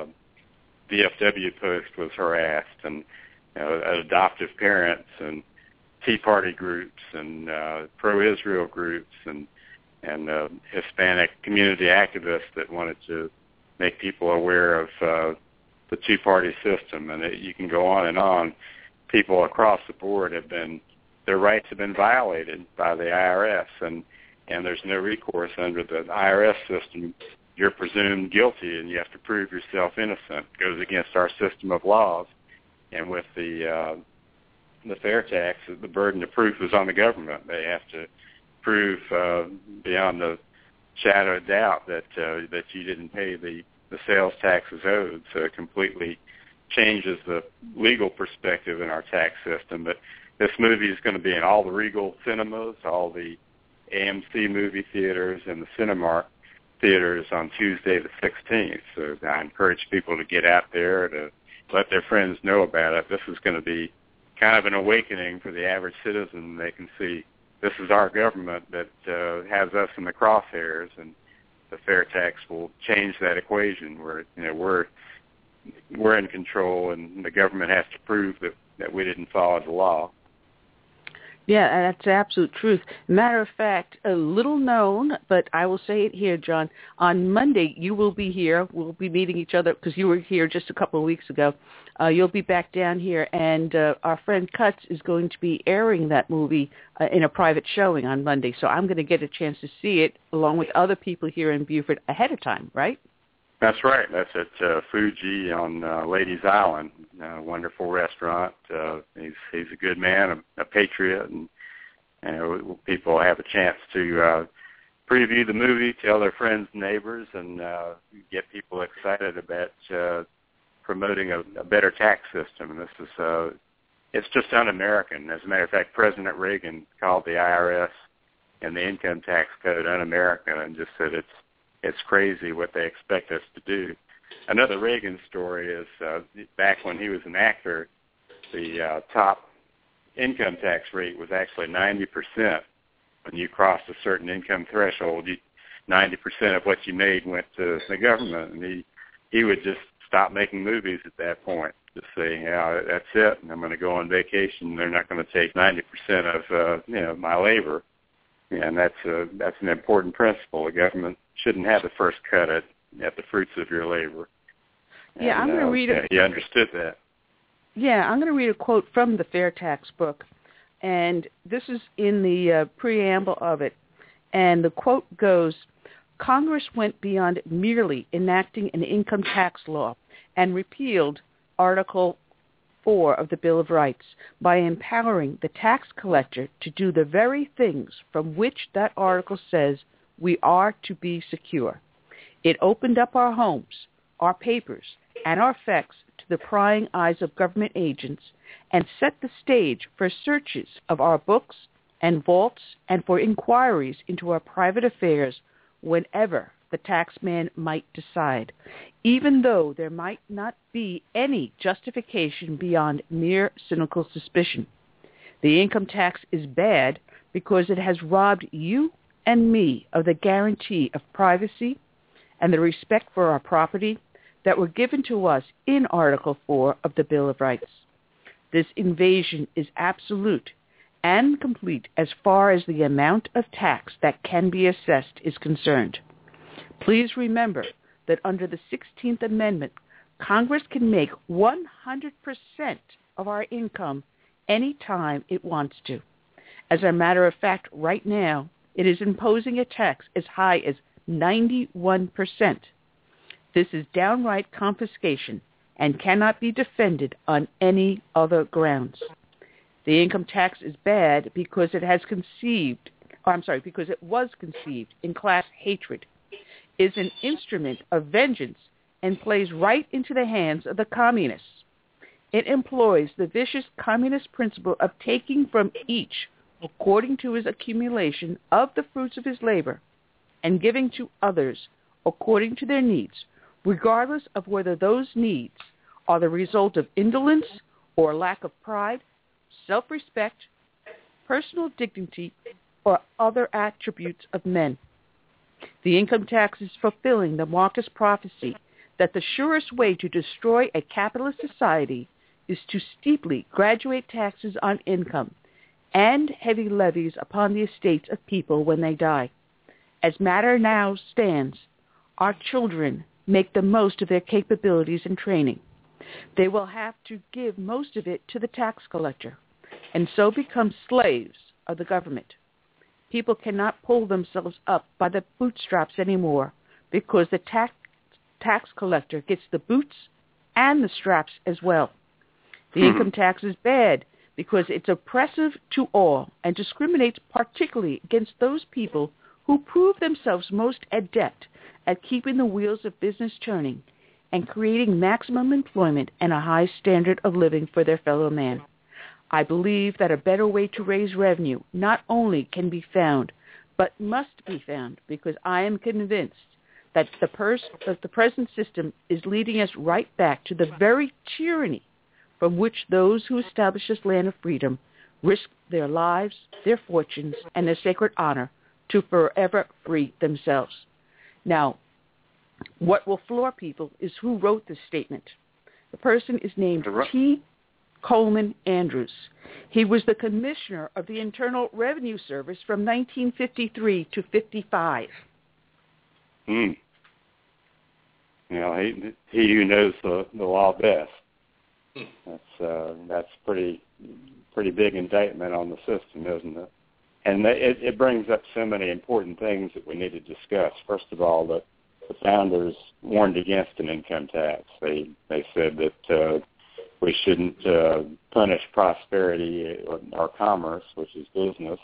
V F W post was harassed, and you know, adoptive parents and Tea Party groups and uh, pro-Israel groups and and uh, Hispanic community activists that wanted to make people aware of uh, the two-party system. And it, you can go on and on. People across the board have been, their rights have been violated by the I R S, and, and there's no recourse under the I R S system. You're presumed guilty, and you have to prove yourself innocent. It goes against our system of laws. And with the uh, the fair tax, the burden of proof is on the government. They have to prove uh, beyond the shadow of doubt that uh, that you didn't pay the, the sales taxes owed. So it completely changes the legal perspective in our tax system. But this movie is going to be in all the Regal cinemas, all the A M C movie theaters, and the Cinemark theaters on Tuesday the sixteenth. So I encourage people to get out there to let their friends know about it. This is going to be kind of an awakening for the average citizen. They can see this is our government that uh, has us in the crosshairs, and the fair tax will change that equation where, you know, we're we're in control, and the government has to prove that, that we didn't follow the law. Yeah, that's the absolute truth. Matter of fact, a little known, but I will say it here, John. On Monday, you will be here. We'll be meeting each other because you were here just a couple of weeks ago. Uh, you'll be back down here, and uh, our friend Cutts is going to be airing that movie uh, in a private showing on Monday. So I'm going to get a chance to see it along with other people here in Beaufort ahead of time, right? That's right. That's at uh, Fuji on uh, Ladies Island. A wonderful restaurant. Uh, he's he's a good man, a, a patriot, and you know, people have a chance to uh, preview the movie, tell their friends and neighbors, and uh, get people excited about uh, promoting a, a better tax system. And this is uh, it's just un-American. As a matter of fact, President Reagan called the I R S and the income tax code un-American and just said it's it's crazy what they expect us to do. Another Reagan story is uh, back when he was an actor, the uh, top income tax rate was actually ninety percent. When you crossed a certain income threshold, you, ninety percent of what you made went to the government, and he he would just stop making movies at that point. Just say, yeah, that's it, and I'm going to go on vacation. They're not going to take ninety percent of uh, you know my labor, and that's a, that's an important principle. The government shouldn't have the first cut at at the fruits of your labor. Yeah, and, I'm going to uh, read it. Yeah, he understood that. Yeah, I'm going to read a quote from the Fair Tax book, and this is in the uh, preamble of it. And the quote goes, Congress went beyond merely enacting an income tax law and repealed Article four of the Bill of Rights by empowering the tax collector to do the very things from which that article says we are to be secure. It opened up our homes, our papers, and our effects to the prying eyes of government agents and set the stage for searches of our books and vaults and for inquiries into our private affairs whenever the taxman might decide, even though there might not be any justification beyond mere cynical suspicion. The income tax is bad because it has robbed you and me of the guarantee of privacy and the respect for our property that were given to us in Article four of the Bill of Rights. This invasion is absolute and complete as far as the amount of tax that can be assessed is concerned. Please remember that under the sixteenth Amendment, Congress can make one hundred percent of our income any time it wants to. As a matter of fact, right now, it is imposing a tax as high as ninety-one percent. This is downright confiscation and cannot be defended on any other grounds. The income tax is bad because it has conceived, or I'm sorry, because it was conceived in class hatred, is an instrument of vengeance, and plays right into the hands of the communists. It employs the vicious communist principle of taking from each according to his accumulation of the fruits of his labor and giving to others according to their needs, regardless of whether those needs are the result of indolence or lack of pride, self-respect, personal dignity, or other attributes of men. The income tax is fulfilling the Marxist prophecy that the surest way to destroy a capitalist society is to steeply graduate taxes on income and heavy levies upon the estates of people when they die. As matter now stands, our children make the most of their capabilities and training. They will have to give most of it to the tax collector, and so become slaves of the government. People cannot pull themselves up by the bootstraps anymore because the tax, tax collector gets the boots and the straps as well. The mm-hmm. income tax is bad because it's oppressive to all and discriminates particularly against those people who prove themselves most adept at keeping the wheels of business turning and creating maximum employment and a high standard of living for their fellow man. I believe that a better way to raise revenue not only can be found, but must be found, because I am convinced that the, pers- that the present system is leading us right back to the very tyranny from which those who establish this land of freedom risk their lives, their fortunes, and their sacred honor to forever free themselves. Now, what will floor people is who wrote this statement. The person is named T. Coleman Andrews. He was the commissioner of the Internal Revenue Service from nineteen fifty-three to fifty-five. Hmm. You know, he he who knows the, the law best. That's uh, that's pretty pretty big indictment on the system, isn't it? And it, it brings up so many important things that we need to discuss. First of all, that the founders warned against an income tax. They they said that uh, we shouldn't uh, punish prosperity or, or commerce, which is business,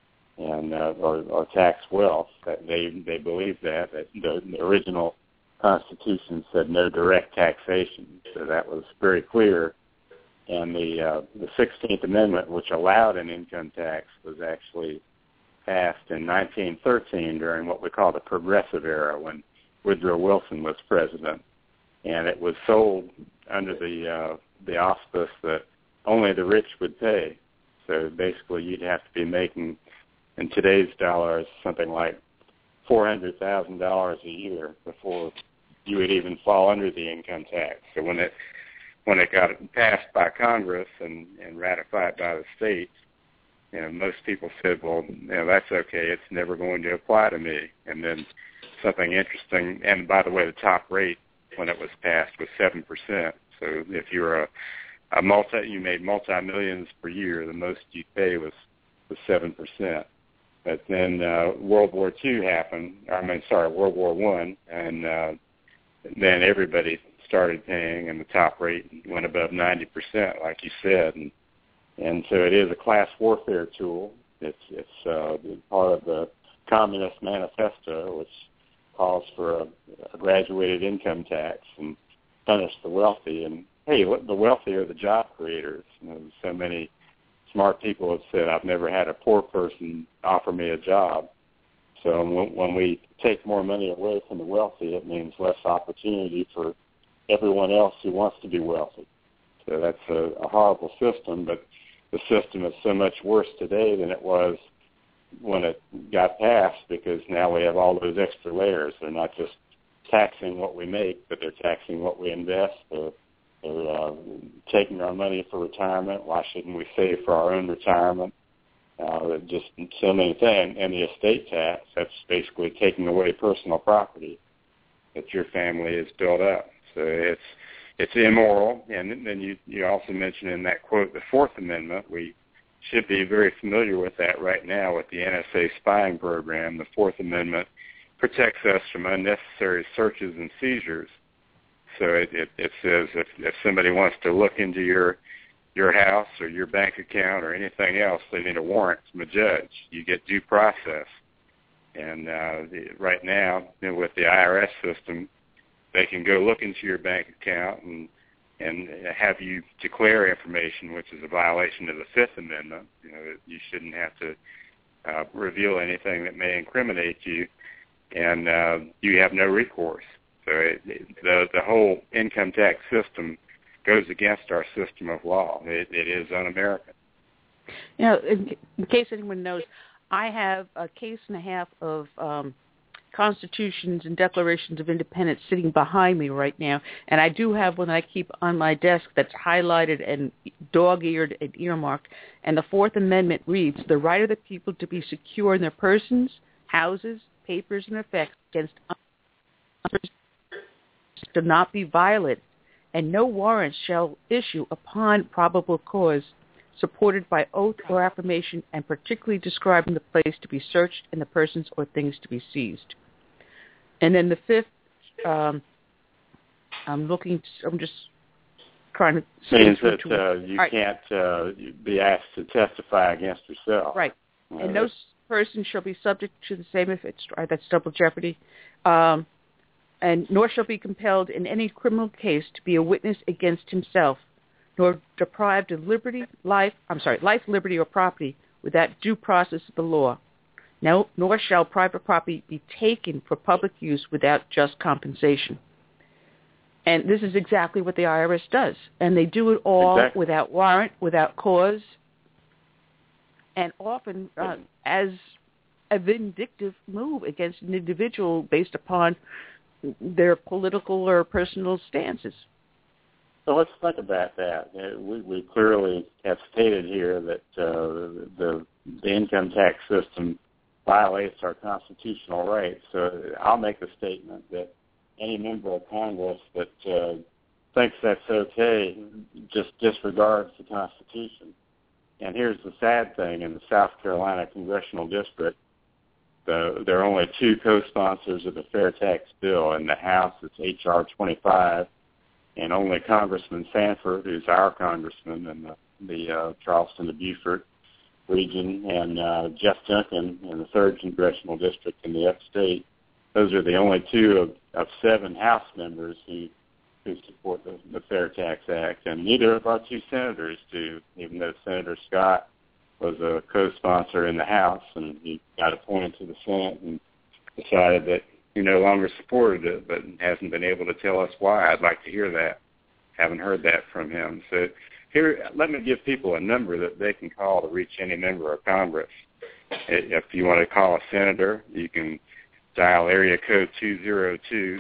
and uh, or, or tax wealth. That they they believed that, that the, the original Constitution said no direct taxation, so that was very clear. And the uh, the sixteenth Amendment, which allowed an income tax, was actually passed in nineteen thirteen during what we call the Progressive Era, when Woodrow Wilson was president, and it was sold under the uh, the auspice that only the rich would pay. So basically, you'd have to be making, in today's dollars, something like four hundred thousand dollars a year before you would even fall under the income tax. So when it when it got passed by Congress and, and ratified by the states, you know, most people said, well, you know, that's okay. It's never going to apply to me. And then something interesting, and by the way, the top rate when it was passed was seven percent. So if you were a, a multi, you made multi-millions per year, the most you'd pay was, was seven percent. But then uh, World War Two happened, I mean, sorry, World War One, and uh, then everybody started paying, and the top rate went above ninety percent, like you said. And, and so it is a class warfare tool. It's, it's uh, part of the Communist Manifesto, which calls for a, a graduated income tax and punish the wealthy. And, hey, the wealthy are the job creators. You know, so many smart people have said, I've never had a poor person offer me a job. So when, when we take more money away from the wealthy, it means less opportunity for everyone else who wants to be wealthy. So that's a, a horrible system, but the system is so much worse today than it was when it got passed, because now we have all those extra layers. They're not just taxing what we make, but they're taxing what we invest. They're, they're uh, taking our money for retirement. Why shouldn't we save for our own retirement? Uh, just so many things. And the estate tax, that's basically taking away personal property that your family has built up. So it's it's immoral. And then you, you also mentioned in that quote the Fourth Amendment. We should be very familiar with that right now with the N S A spying program. The Fourth Amendment protects us from unnecessary searches and seizures. So it, it, it says if, if somebody wants to look into your your house or your bank account or anything else, they need a warrant from a judge. You get due process. And uh, the, right now, you know, with the I R S system, they can go look into your bank account and and have you declare information, which is a violation of the Fifth Amendment. You know, you shouldn't have to uh, reveal anything that may incriminate you, and uh, you have no recourse. So it, it, the the whole income tax system goes against our system of law. It, it is un-American. You know, in, in case anyone knows, I have a case and a half of um, constitutions and declarations of independence sitting behind me right now, and I do have one that I keep on my desk that's highlighted and dog-eared and earmarked, and the Fourth Amendment reads, the right of the people to be secure in their persons, houses, papers, and effects against others to not be violated, and no warrant shall issue upon probable cause supported by oath or affirmation, and particularly describing the place to be searched and the persons or things to be seized. And then the fifth, um, I'm looking, I'm just trying to... means that uh, you right. can't uh, be asked to testify against yourself. Right. Uh, and no person shall be subject to the same if it's, right, that's double jeopardy, um, and nor shall be compelled in any criminal case to be a witness against himself, nor deprived of liberty, life, I'm sorry, life, liberty, or property without due process of the law. No, nor shall private property be taken for public use without just compensation. And this is exactly what the I R S does. And they do it all exactly. without warrant, without cause, and often uh, as a vindictive move against an individual based upon their political or personal stances. So let's think about that. We, we clearly have stated here that uh, the, the income tax system violates our constitutional rights. So I'll make a statement that any member of Congress that uh, thinks that's okay just disregards the Constitution. And here's the sad thing: in the South Carolina Congressional District, the, there are only two co-sponsors of the fair tax bill. In the House, it's H R twenty-five, and only Congressman Sanford, who's our congressman in the, the uh, Charleston to Beaufort region, and uh, Jeff Duncan in the third Congressional District in the upstate. Those are the only two of, of seven House members who who support the, the Fair Tax Act, and neither of our two senators do, even though Senator Scott was a co-sponsor in the House, and he got appointed to the Senate and decided that he no longer supported it, but hasn't been able to tell us why. I'd like to hear that. Haven't heard that from him. So here, let me give people a number that they can call to reach any member of Congress. If you want to call a senator, you can dial area code two zero two,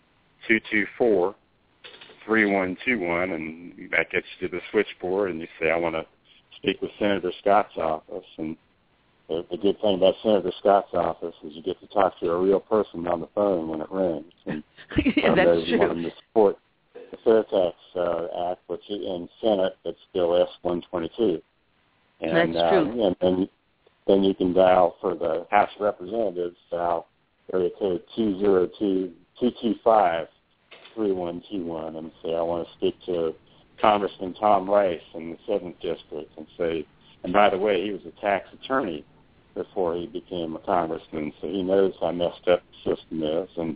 two two four, three one two one, and that gets you to the switchboard, and you say, I want to speak with Senator Scott's office. And the, the good thing about Senator Scott's office is you get to talk to a real person on the phone when it rings. And yeah, that's true. Want to support the Fair Tax uh, Act, which in Senate, it's still S one twenty-two. And, that's true. Uh, and then, then you can dial for the House of Representatives, dial area code two zero two, two two five, three one two one, and say, I want to speak to Congressman Tom Rice in the seventh District, and say, and by the way, he was a tax attorney before he became a congressman, so he knows how messed up the system is, and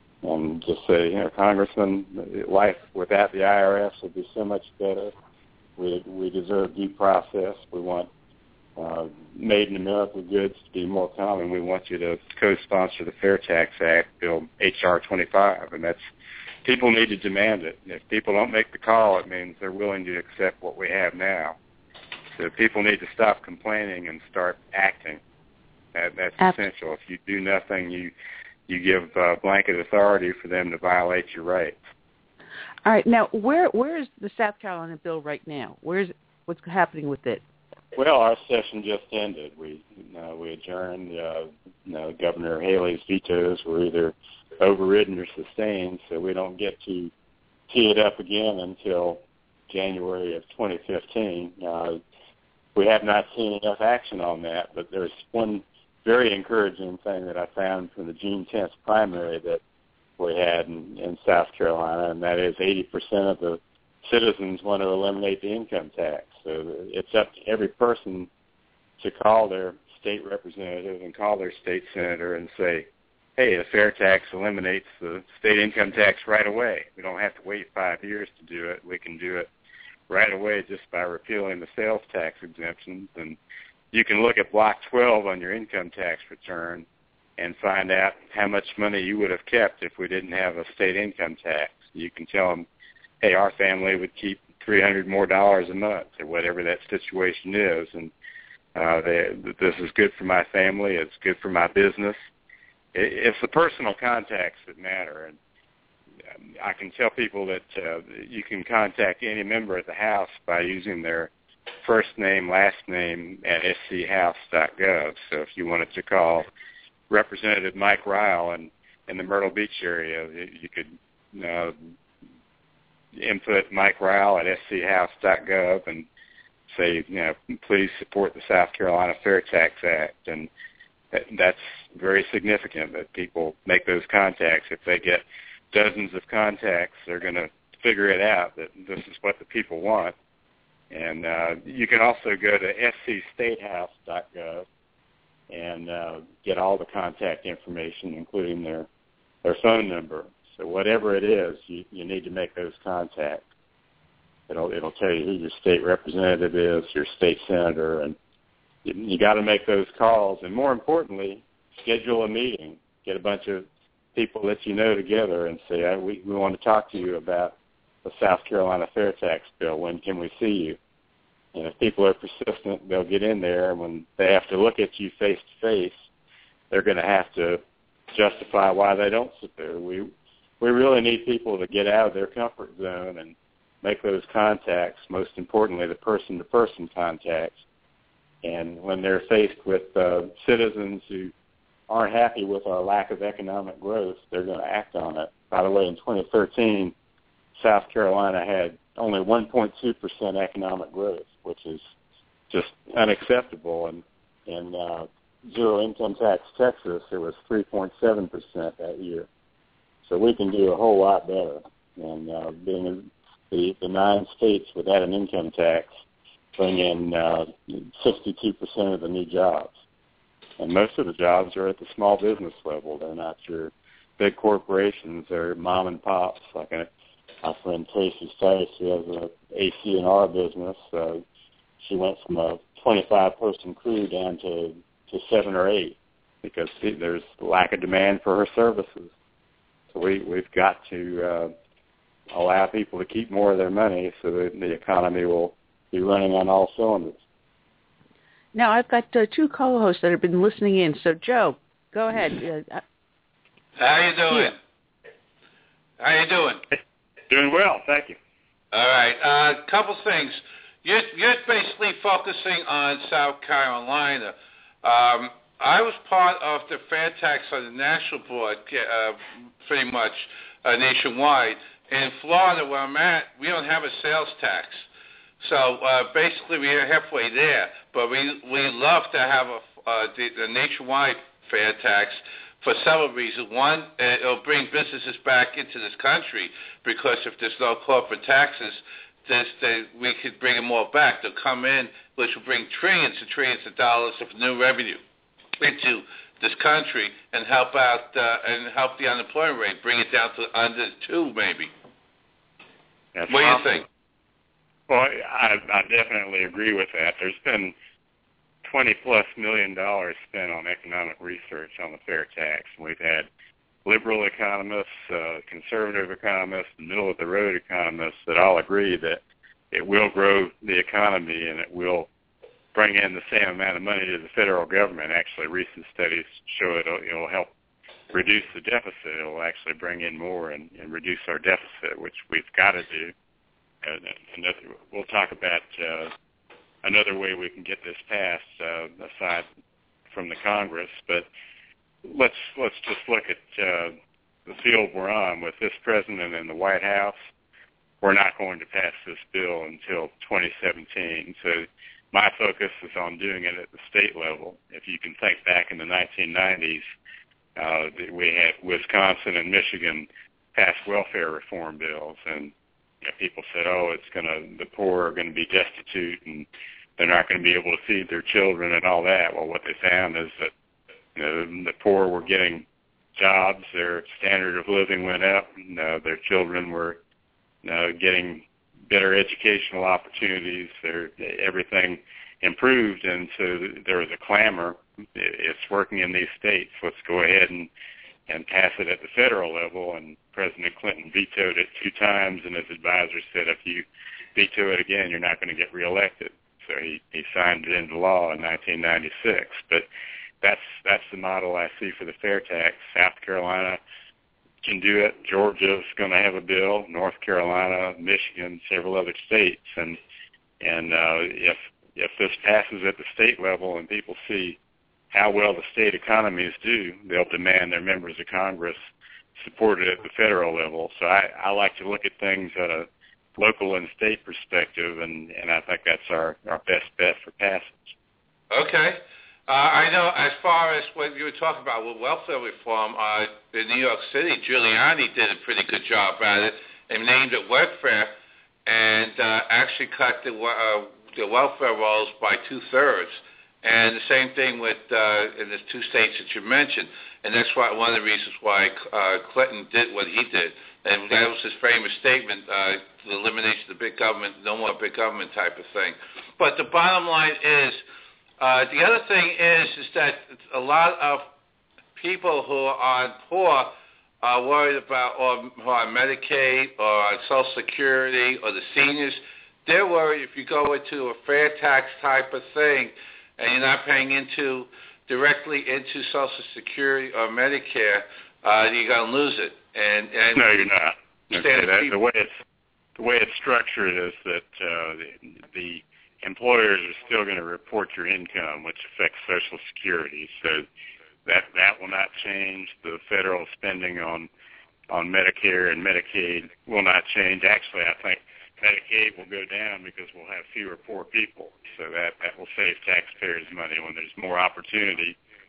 and just say, you know, Congressman, life without the I R S would be so much better. We we deserve due process. We want uh, made in America goods to be more common. We want you to co-sponsor the Fair Tax Act, Bill H R twenty-five, and that's people need to demand it. If people don't make the call, it means they're willing to accept what we have now. So people need to stop complaining and start acting. That, that's Absolutely. essential. If you do nothing, you you give uh, blanket authority for them to violate your rights. All right. Now, where where is the South Carolina bill right now? Where's what's happening with it? Well, our session just ended. We uh, we adjourned. Uh, you know, Governor Haley's vetoes were either overridden or sustained, so we don't get to tee it up again until January of twenty fifteen. Uh, we have not seen enough action on that, but there's one very encouraging thing that I found from the June tenth primary that we had in, in South Carolina, and that is eighty percent of the citizens want to eliminate the income tax. So it's up to every person to call their state representative and call their state senator and say, hey, the fair tax eliminates the state income tax right away. We don't have to wait five years to do it. We can do it right away just by repealing the sales tax exemptions. And you can look at Block twelve on your income tax return and find out how much money you would have kept if we didn't have a state income tax. You can tell them, hey, our family would keep three hundred more dollars a month or whatever that situation is. And uh, they, this is good for my family. It's good for my business. It's the personal contacts that matter, and I can tell people that uh, you can contact any member of the House by using their first name, last name at s c house dot gov. So if you wanted to call Representative Mike Ryle in, in the Myrtle Beach area, you could uh, input Mike Ryle at s c house dot gov and say, you know, please support the South Carolina Fair Tax Act, and that's very significant that people make those contacts. If they get dozens of contacts, they're going to figure it out that this is what the people want. And uh, you can also go to s c state house dot gov and uh, get all the contact information, including their their phone number. So whatever it is, you, you need to make those contacts. It'll it'll tell you who your state representative is, your state senator, and you, you got to make those calls. And more importantly, schedule a meeting. Get a bunch of people that you know together and say, hey, we, we want to talk to you about the South Carolina Fair Tax Bill. When can we see you? And if people are persistent, they'll get in there, and when they have to look at you face to face, they're going to have to justify why they don't sit there. We we really need people to get out of their comfort zone and make those contacts, most importantly, the person-to-person contacts. And when they're faced with uh, citizens who aren't happy with our lack of economic growth, they're going to act on it. By the way, in twenty thirteen, South Carolina had only one point two percent economic growth, which is just unacceptable. And, and uh, zero income tax Texas, it was three point seven percent that year. So we can do a whole lot better. And uh, being in the, the nine states without an income tax bring in uh, sixty-two percent of the new jobs. And most of the jobs are at the small business level. They're not your big corporations. They're mom and pops. Like a, my friend Tracy Stice, who has an A C and R business, uh, she went from a twenty-five person crew down to, to seven or eight because see, there's lack of demand for her services. So we, we've got to uh, allow people to keep more of their money so that the economy will be running on all cylinders. Now, I've got uh, two co-hosts that have been listening in. So, Joe, go ahead. Uh, How you doing? Yeah. How you doing? Doing well, thank you. All right. A uh, couple things. You're, you're basically focusing on South Carolina. Um, I was part of the fair tax on the national board, uh, pretty much uh, nationwide. In Florida, where I'm at, we don't have a sales tax. So uh, basically, we're halfway there. But we we love to have a uh, the, the nationwide fair tax for several reasons. One, it'll bring businesses back into this country because if there's no corporate taxes, this, they, we could bring them all back. They'll come in, which will bring trillions and trillions of dollars of new revenue into this country and help out uh, and help the unemployment rate, bring it down to under two maybe. That's what awesome. do you think? Well, I, I definitely agree with that. There's been twenty plus million dollars spent on economic research on the fair tax. We've had liberal economists, uh, conservative economists, and middle-of-the-road economists that all agree that it will grow the economy and it will bring in the same amount of money to the federal government. Actually, recent studies show it'll, it'll help reduce the deficit. It'll actually bring in more and, and reduce our deficit, which we've got to do. And another, we'll talk about uh, another way we can get this passed uh, aside from the Congress, but let's let's just look at uh, the field we're on with this president in the White House. We're not going to pass this bill until twenty seventeen. So my focus is on doing it at the state level. If you can think back in the nineteen nineties, uh, we had Wisconsin and Michigan pass welfare reform bills, and you know, people said, "Oh, it's going to the poor are going to be destitute and they're not going to be able to feed their children and all that." Well, what they found is that you know, the poor were getting jobs, their standard of living went up, and uh, their children were uh, getting better educational opportunities. Their everything improved, and so there was a clamor. It's working in these states. Let's go ahead and and pass it at the federal level. And President Clinton vetoed it two times, and his advisors said, if you veto it again, you're not going to get reelected. So he, he signed it into law in nineteen ninety-six. But that's that's the model I see for the fair tax. South Carolina can do it. Georgia's going to have a bill. North Carolina, Michigan, several other states. And and uh, if if this passes at the state level and people see how well the state economies do, they'll demand their members of Congress support it at the federal level. So I, I like to look at things at a local and state perspective, and, and I think that's our, our best bet for passage. Okay. Uh, I know as far as what you were talking about with welfare reform, uh, in New York City, Giuliani did a pretty good job at it and named it welfare and uh, actually cut the, uh, the welfare rolls by two-thirds. And the same thing with uh, in the two states that you mentioned, and that's why one of the reasons why uh, Clinton did what he did, and that was his famous statement: uh, the elimination of big government, no more big government type of thing. But the bottom line is, uh, the other thing is, is that a lot of people who are poor are worried about, or who are on Medicaid or on Social Security or the seniors. They're worried if you go into a fair tax type of thing, and you're not paying into directly into Social Security or Medicare, uh, you're going to lose it. And, and no, you're not. Okay, that, the way it's the way it's structured is that uh, the, the employers are still going to report your income, which affects Social Security. So that that will not change. The federal spending on on Medicare and Medicaid will not change. Actually, I think Medicaid will go down because we'll have fewer poor people. So that, that will save taxpayers money when there's more opportunity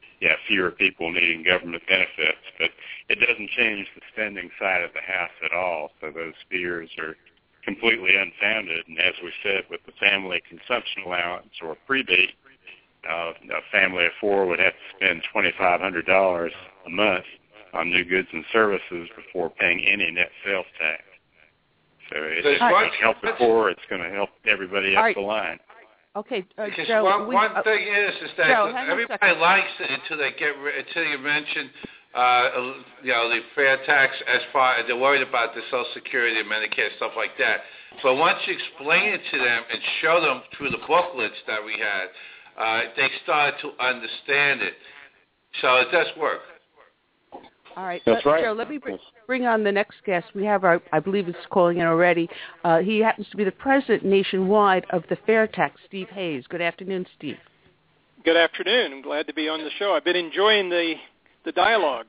fewer people needing government benefits. But it doesn't change the spending side of the house at all. So those fears are completely unfounded. And as we said, with the family consumption allowance or prebate, uh, a family of four would have to spend twenty-five hundred dollars a month on new goods and services before paying any net sales tax. So it's There's going one- to help the poor. It's going to help everybody up Right. the line. Okay, uh, Because Joe. one, we, one uh, thing is, is that Joe, hang on a everybody second. likes it until they get ri- until you mention, uh, you know, the fair tax as far as they're worried about the Social Security and Medicare stuff like that. But once you explain it to them and show them through the booklets that we had, uh, they start to understand it. So it does work. All right, That's let, right. Joe, let me bring, bring on the next guest. We have our, I believe it's calling in already. Uh, he happens to be the president nationwide of the Fair Tax, Steve Hayes. Good afternoon, Steve. Good afternoon. I'm glad to be on the show. I've been enjoying the the dialogue.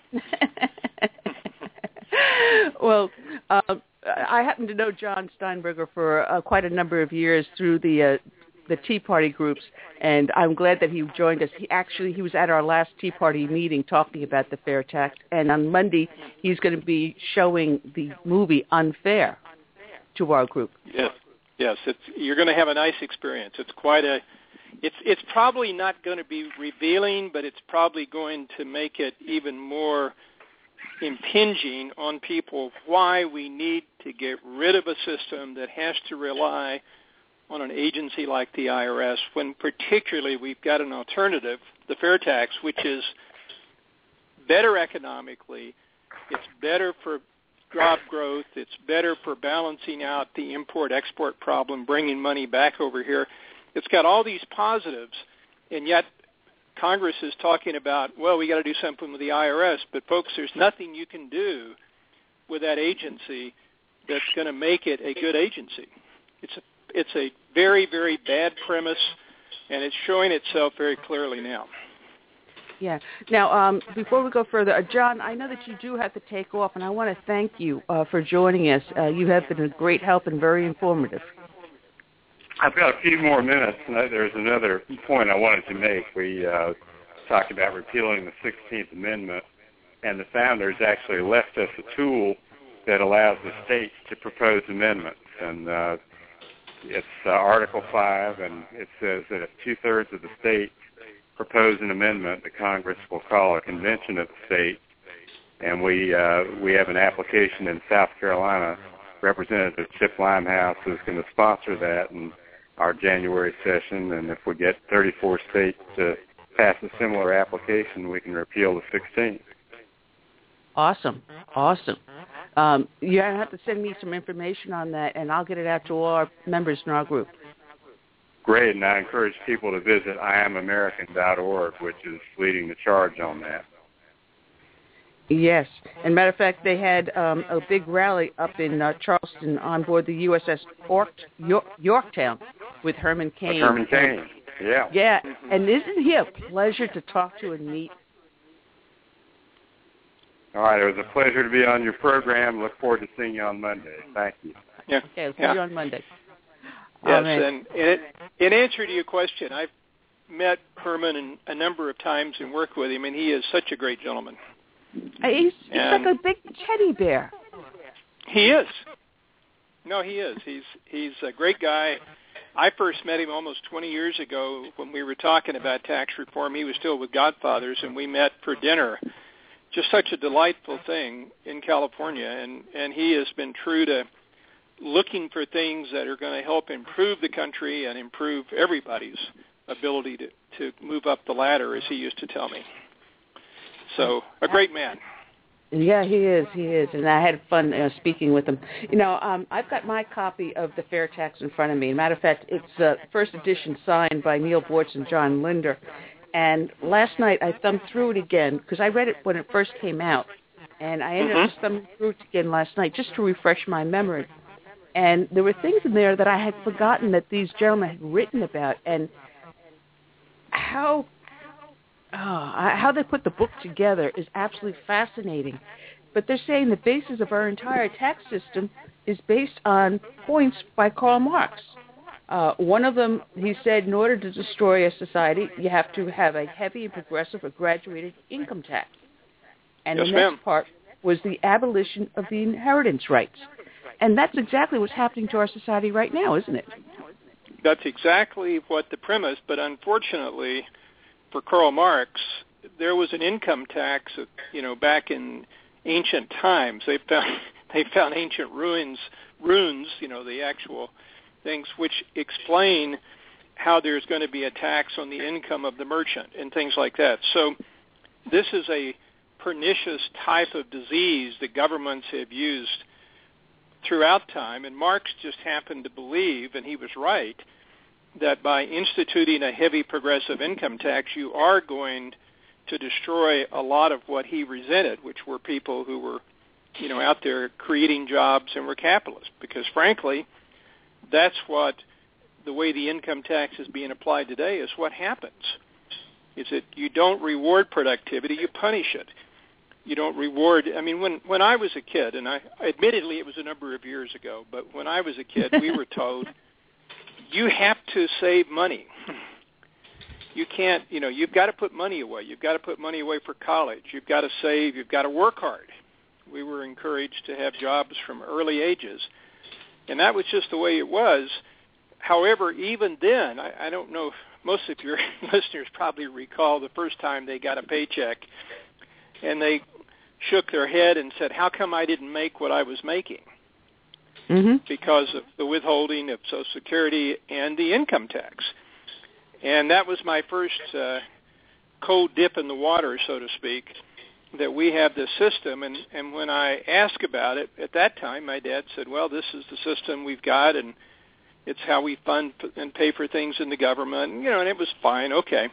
Well, uh, I happen to know John Steinberger for uh, quite a number of years through the uh, the Tea Party groups, and I'm glad that he joined us. He actually he was at our last Tea Party meeting talking about the fair tax, and on Monday he's going to be showing the movie Unfair to our group. Yes, yes. It's you're going to have a nice experience. It's quite a. It's it's probably not going to be revealing, but it's probably going to make it even more impinging on people why we need to get rid of a system that has to rely on an agency like the I R S, when particularly we've got an alternative, the fair tax, which is better economically, it's better for job growth, it's better for balancing out the import-export problem, bringing money back over here. It's got all these positives, and yet Congress is talking about, well, we got to do something with the I R S, but folks, there's nothing you can do with that agency that's going to make it a good agency. It's a It's a very, very bad premise, and it's showing itself very clearly now. Yeah. Now, um, before we go further, uh, John, I know that you do have to take off, and I want to thank you uh, for joining us. Uh, you have been a great help and very informative. I've got a few more minutes, and there's another point I wanted to make. We uh, talked about repealing the sixteenth Amendment, and the founders actually left us a tool that allows the states to propose amendments. And uh, it's uh, Article five, and it says that if two-thirds of the states propose an amendment, the Congress will call a convention of the states. And we uh, we have an application in South Carolina. Representative Chip Limehouse is going to sponsor that in our January session, and if we get thirty-four states to pass a similar application, we can repeal the sixteenth. Awesome. Awesome. Um, you have to send me some information on that, and I'll get it out to all our members in our group. Great, and I encourage people to visit I am American dot org, which is leading the charge on that. Yes. And matter of fact, they had um, a big rally up in uh, Charleston on board the U S S York, York, Yorktown with Herman Cain. With Herman Cain, yeah. Yeah, and isn't he a pleasure to talk to and meet? All right, it was a pleasure to be on your program. Look forward to seeing you on Monday. Thank you. Yeah. Okay, I'll see yeah. you on Monday. Yes, Amen. and in, in answer to your question, I've met Herman a number of times and worked with him, and he is such a great gentleman. He's, he's like a big teddy bear. He is. No, he is. He's he's a great guy. I first met him almost twenty years ago when we were talking about tax reform. He was still with Godfathers, and we met for dinner. Just such a delightful thing in California, and, and he has been true to looking for things that are going to help improve the country and improve everybody's ability to, to move up the ladder, as he used to tell me. So, a great man. Yeah, he is. He is, and I had fun uh, speaking with him. You know, um, I've got my copy of the Fair Tax in front of me. Matter of fact, it's uh, first edition signed by Neil Bortz and John Linder. And last night I thumbed through it again because I read it when it first came out, and I ended mm-hmm. up just thumbing through it again last night just to refresh my memory. And there were things in there that I had forgotten that these gentlemen had written about, and how oh, how they put the book together is absolutely fascinating. But they're saying the basis of our entire tax system is based on points by Karl Marx. Uh, one of them, he said, in order to destroy a society, you have to have a heavy and progressive or graduated income tax. And yes, the ma'am. next part was the abolition of the inheritance rights. And that's exactly what's happening to our society right now, isn't it? That's exactly what the premise, but unfortunately for Karl Marx, there was an income tax, you know, back in ancient times. They found they found ancient ruins, runes, you know, the actual things which explain how there's going to be a tax on the income of the merchant and things like that. So this is a pernicious type of disease that governments have used throughout time, and Marx just happened to believe, and he was right, that by instituting a heavy progressive income tax, you are going to destroy a lot of what he resented, which were people who were, you know, out there creating jobs and were capitalists. Because frankly, that's what the way the income tax is being applied today is what happens. Is that you don't reward productivity, you punish it. You don't reward, I mean, when, when I was a kid, and I admittedly it was a number of years ago, but when I was a kid, we were told, you have to save money. You can't, you know, you've got to put money away. You've got to put money away for college. You've got to save. You've got to work hard. We were encouraged to have jobs from early ages. And that was just the way it was. However, even then, I, I don't know if most of your listeners probably recall the first time they got a paycheck and they shook their head and said, how come I didn't make what I was making? Mm-hmm. Because of the withholding of Social Security and the income tax. And that was my first uh, cold dip in the water, so to speak, that we have this system. And, and when I asked about it, at that time, my dad said, well, this is the system we've got, and it's how we fund and pay for things in the government. And, you know, and it was fine, okay.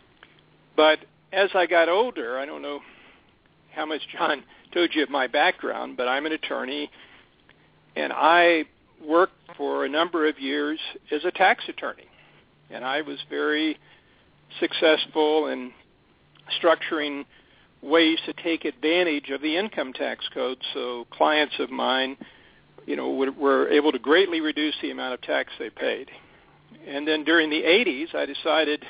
But as I got older, I don't know how much John told you of my background, but I'm an attorney, and I worked for a number of years as a tax attorney. And I was very successful in structuring ways to take advantage of the income tax code. So clients of mine, you know, were able to greatly reduce the amount of tax they paid. And then during the eighties, I decided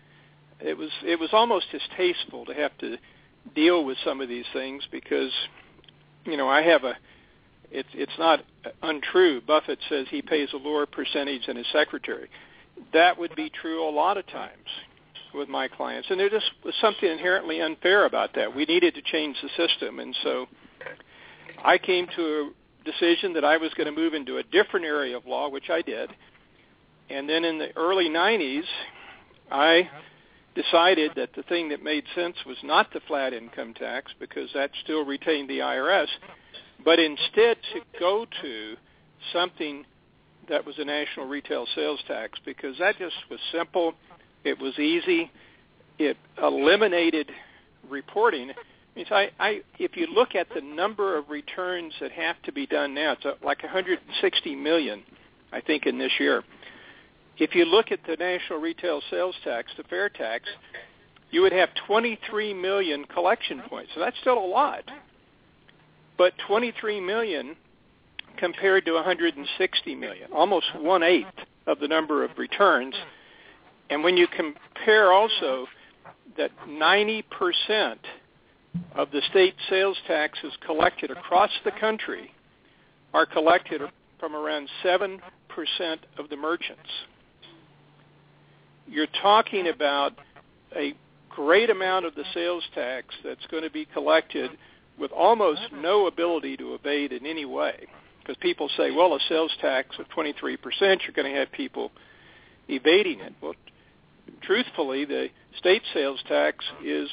it was it was almost distasteful to have to deal with some of these things because, you know, I have a it's it's not untrue. Buffett says he pays a lower percentage than his secretary. That would be true a lot of times with my clients. And there just was something inherently unfair about that. We needed to change the system. And so I came to a decision that I was going to move into a different area of law, which I did. And then in the early nineties, I decided that the thing that made sense was not the flat income tax, because that still retained the I R S, but instead to go to something that was a national retail sales tax, because that just was simple. It was easy. It eliminated reporting. Means I, I, if you look at the number of returns that have to be done now, it's like one hundred sixty million, I think, in this year. If you look at the national retail sales tax, the fair tax, you would have twenty-three million collection points. So that's still a lot. But twenty-three million compared to one hundred sixty million, almost one-eighth of the number of returns. And when you compare also that ninety percent of the state sales taxes collected across the country are collected from around seven percent of the merchants, you're talking about a great amount of the sales tax that's going to be collected with almost no ability to evade in any way. Because people say, well, a sales tax of twenty-three percent, you're going to have people evading it. Well, truthfully, the state sales tax is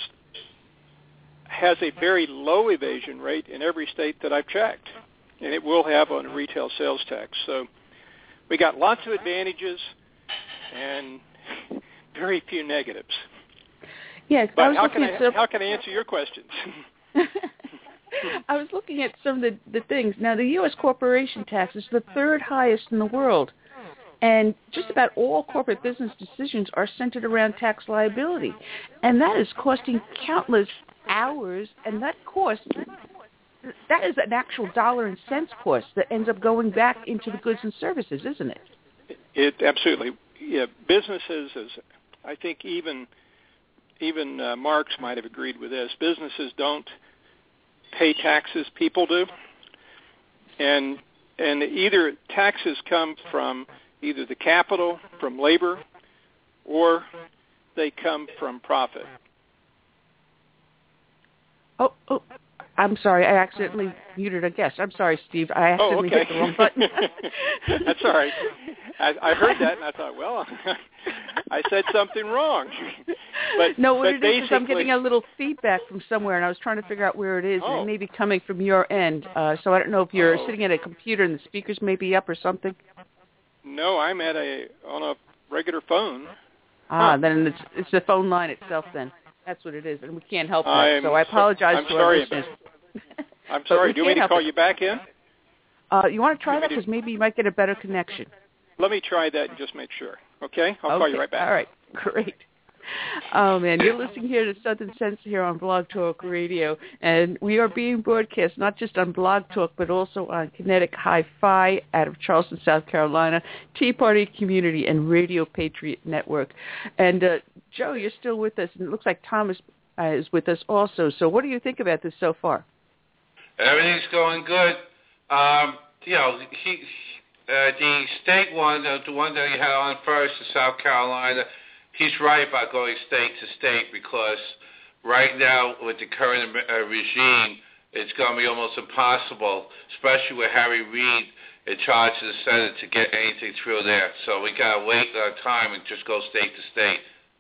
has a very low evasion rate in every state that I've checked, and it will have on a retail sales tax. So we got lots of advantages and very few negatives. Yes, but I was how looking can at I, some... how can I answer your questions? I was looking at some of the, the things. Now, the U S corporation tax is the third highest in the world, and just about all corporate business decisions are centered around tax liability, and that is costing countless hours, and that cost, that is an actual dollar and cents cost that ends up going back into the goods and services, isn't it? It absolutely. Yeah, businesses, as I think even even uh, Marx might have agreed with this. Businesses don't pay taxes; people do, and and either taxes come from either the capital, from labor, or they come from profit. Oh, oh, I'm sorry. I accidentally muted a guest. I'm sorry, Steve. I accidentally oh, okay. hit the wrong button. That's all right. I, I heard that, and I thought, well, I said something wrong. But no, what but it is is I'm getting a little feedback from somewhere, and I was trying to figure out where it is, oh. and it may be coming from your end. Uh, so I don't know if you're oh. sitting at a computer and the speakers may be up or something. No, I'm at a on a regular phone. Ah, huh. then it's it's the phone line itself then. That's what it is, and we can't help that. I'm so I apologize I'm to sorry our listeners. I'm sorry. Do you want me to call it. you back in? Uh, you want to try that? Because maybe you might get a better connection. Let me try that and just make sure. Okay? I'll okay. call you right back. All right. Great. Oh, man. You're listening here to Southern Sense here on Blog Talk Radio. And we are being broadcast not just on Blog Talk, but also on Kinetic Hi-Fi out of Charleston, South Carolina, Tea Party Community, and Radio Patriot Network. And, uh, Joe, you're still with us. And it looks like Thomas uh, is with us also. So what do you think about this so far? Everything's going good. Um, you know, he... Uh, the state one, uh, the one that you had on first, in South Carolina, he's right about going state to state because right now with the current uh, regime, it's going to be almost impossible, especially with Harry Reid in charge of the Senate, to get anything through there. So we got to wait our time and just go state to state.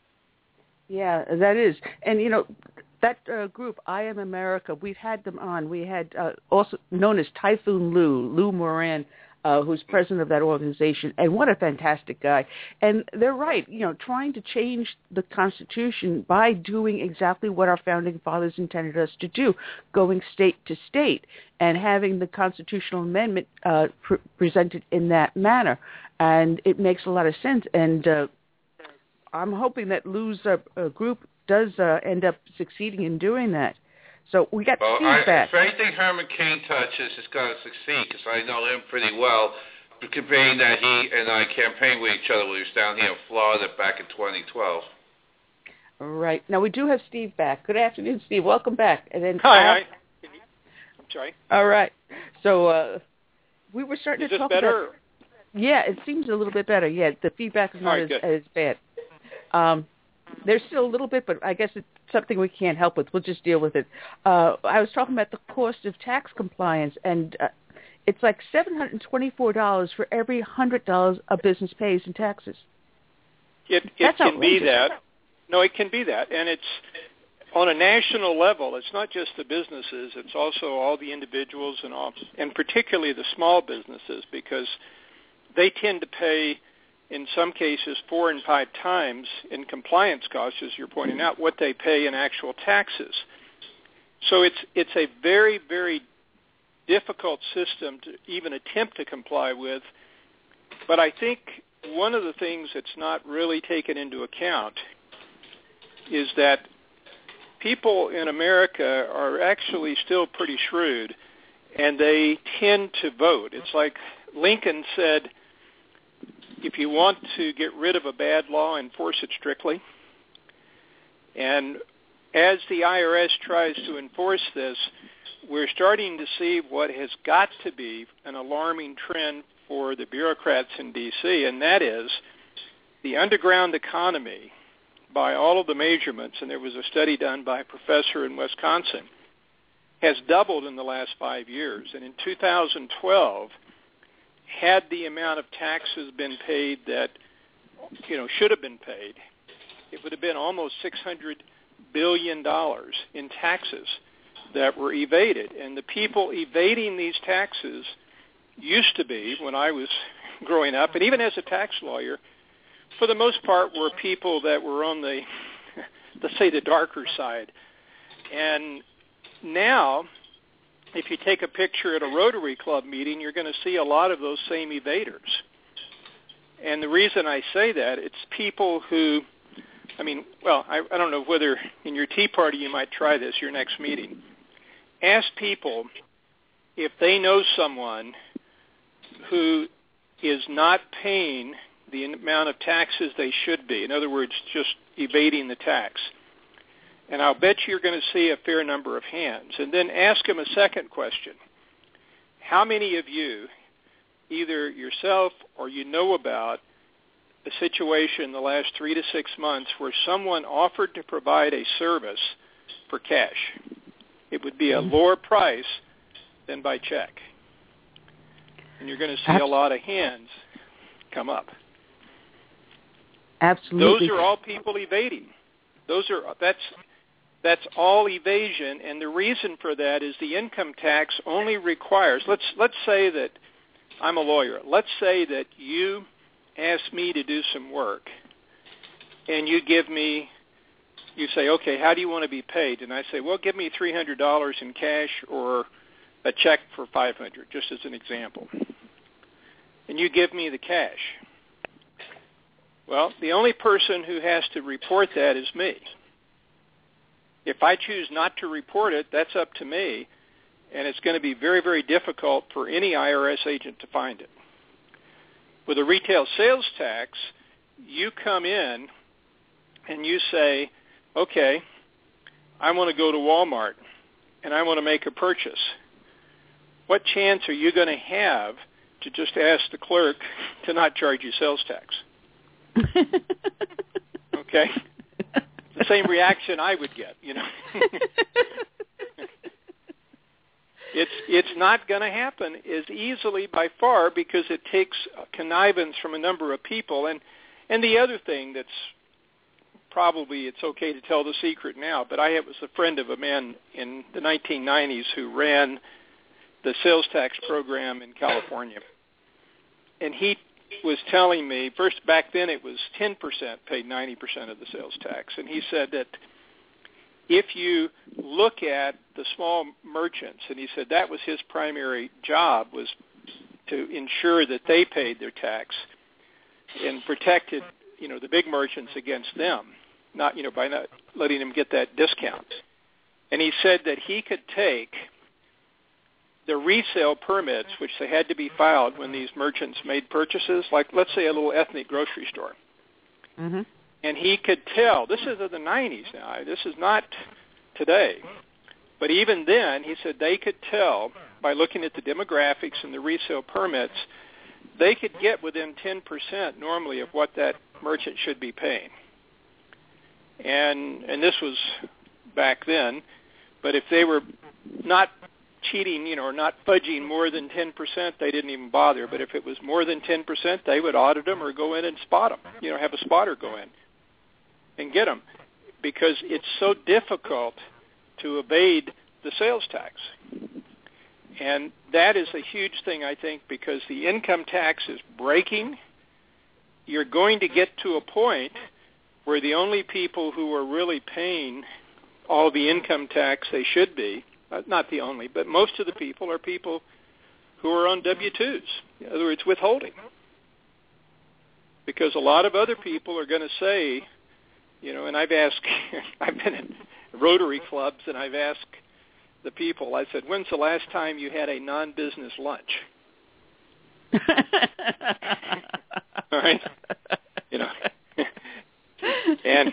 Yeah, that is. And, you know, that uh, group, I Am America, we've had them on. We had uh, also known as Typhoon Lou, Lou Moran, Uh, who's president of that organization, and what a fantastic guy. And they're right, you know, trying to change the Constitution by doing exactly what our founding fathers intended us to do, going state to state and having the constitutional amendment uh, pr- presented in that manner. And it makes a lot of sense. And uh, I'm hoping that Lou's uh, uh, group does uh, end up succeeding in doing that. So we got well, feedback. I, if anything Herman Cain touches, it's going to succeed because I know him pretty well, being that he and I campaigned with each other when he was down here in Florida back in twenty twelve. Right. Now, we do have Steve back. Good afternoon, Steve. Welcome back. And then Hi. Al, hi. I'm sorry. All right. So uh, we were starting is to this talk better? about... Yeah, it seems a little bit better. Yeah, the feedback is not right, as, good. as bad. Um, there's still a little bit, but I guess it's something we can't help with. We'll just deal with it. Uh, I was talking about the cost of tax compliance, and uh, it's like seven hundred twenty-four dollars for every one hundred dollars a business pays in taxes. It, it That's can outrageous. be that. No, it can be that. And it's on a national level. It's not just the businesses. It's also all the individuals and all, and particularly the small businesses, because they tend to pay, in some cases, four and five times in compliance costs, as you're pointing out, what they pay in actual taxes. So it's it's a very, very difficult system to even attempt to comply with. But I think one of the things that's not really taken into account is that people in America are actually still pretty shrewd, and they tend to vote. It's like Lincoln said, if you want to get rid of a bad law, enforce it strictly. And as the I R S tries to enforce this, we're starting to see what has got to be an alarming trend for the bureaucrats in D C, and that is the underground economy, by all of the measurements, and there was a study done by a professor in Wisconsin, has doubled in the last five years. And in two thousand twelve, had the amount of taxes been paid that, you know, should have been paid, it would have been almost six hundred billion dollars in taxes that were evaded. And the people evading these taxes used to be, when I was growing up, and even as a tax lawyer, for the most part were people that were on the, let's say, the darker side. And now, if you take a picture at a Rotary Club meeting, you're going to see a lot of those same evaders. And the reason I say that, it's people who, I mean, well, I, I don't know whether in your Tea Party you might try this, your next meeting. Ask people if they know someone who is not paying the amount of taxes they should be. In other words, just evading the tax. And I'll bet you're going to see a fair number of hands. And then ask them a second question. How many of you, either yourself or you know about, a situation in the last three to six months where someone offered to provide a service for cash? It would be a lower price than by check. And you're going to see Absolutely. a lot of hands come up. Absolutely. Those are all people evading. Those are that's that's all evasion, and the reason for that is the income tax only requires. Let's let's say that I'm a lawyer. Let's say that you ask me to do some work, and you give me, you say, okay, how do you want to be paid? And I say, well, give me three hundred dollars in cash or a check for five hundred dollars, just as an example. And you give me the cash. Well, the only person who has to report that is me. If I choose not to report it, that's up to me, and it's going to be very, very difficult for any I R S agent to find it. With a retail sales tax, you come in and you say, okay, I want to go to Walmart and I want to make a purchase. What chance are you going to have to just ask the clerk to not charge you sales tax? Okay? The same reaction I would get, you know. It's it's not going to happen as easily by far because it takes connivance from a number of people. And, and the other thing that's probably, it's okay to tell the secret now, but I was a friend of a man in the nineteen nineties who ran the sales tax program in California. And he was telling me, first back then it was ten percent paid ninety percent of the sales tax. And he said that if you look at the small merchants, and he said that was his primary job, was to ensure that they paid their tax and protected, you know, the big merchants against them, not, you know, by not letting them get that discount. And he said that he could take the resale permits, which they had to be filed when these merchants made purchases, like let's say a little ethnic grocery store. Mm-hmm. And he could tell, this is in the nineties now, this is not today, but even then, he said they could tell by looking at the demographics and the resale permits, they could get within ten percent normally of what that merchant should be paying. And and this was back then, but if they were not cheating, you know, or not fudging more than ten percent, they didn't even bother. But if it was more than ten percent, they would audit them or go in and spot them, you know, have a spotter go in and get them, because it's so difficult to evade the sales tax. And that is a huge thing, I think, because the income tax is breaking. You're going to get to a point where the only people who are really paying all the income tax they should be, not the only, but most of the people are people who are on W twos. In other words, withholding. Because a lot of other people are going to say, you know, and I've asked, I've been in Rotary clubs, and I've asked the people, I said, when's the last time you had a non-business lunch? All right? You know. And,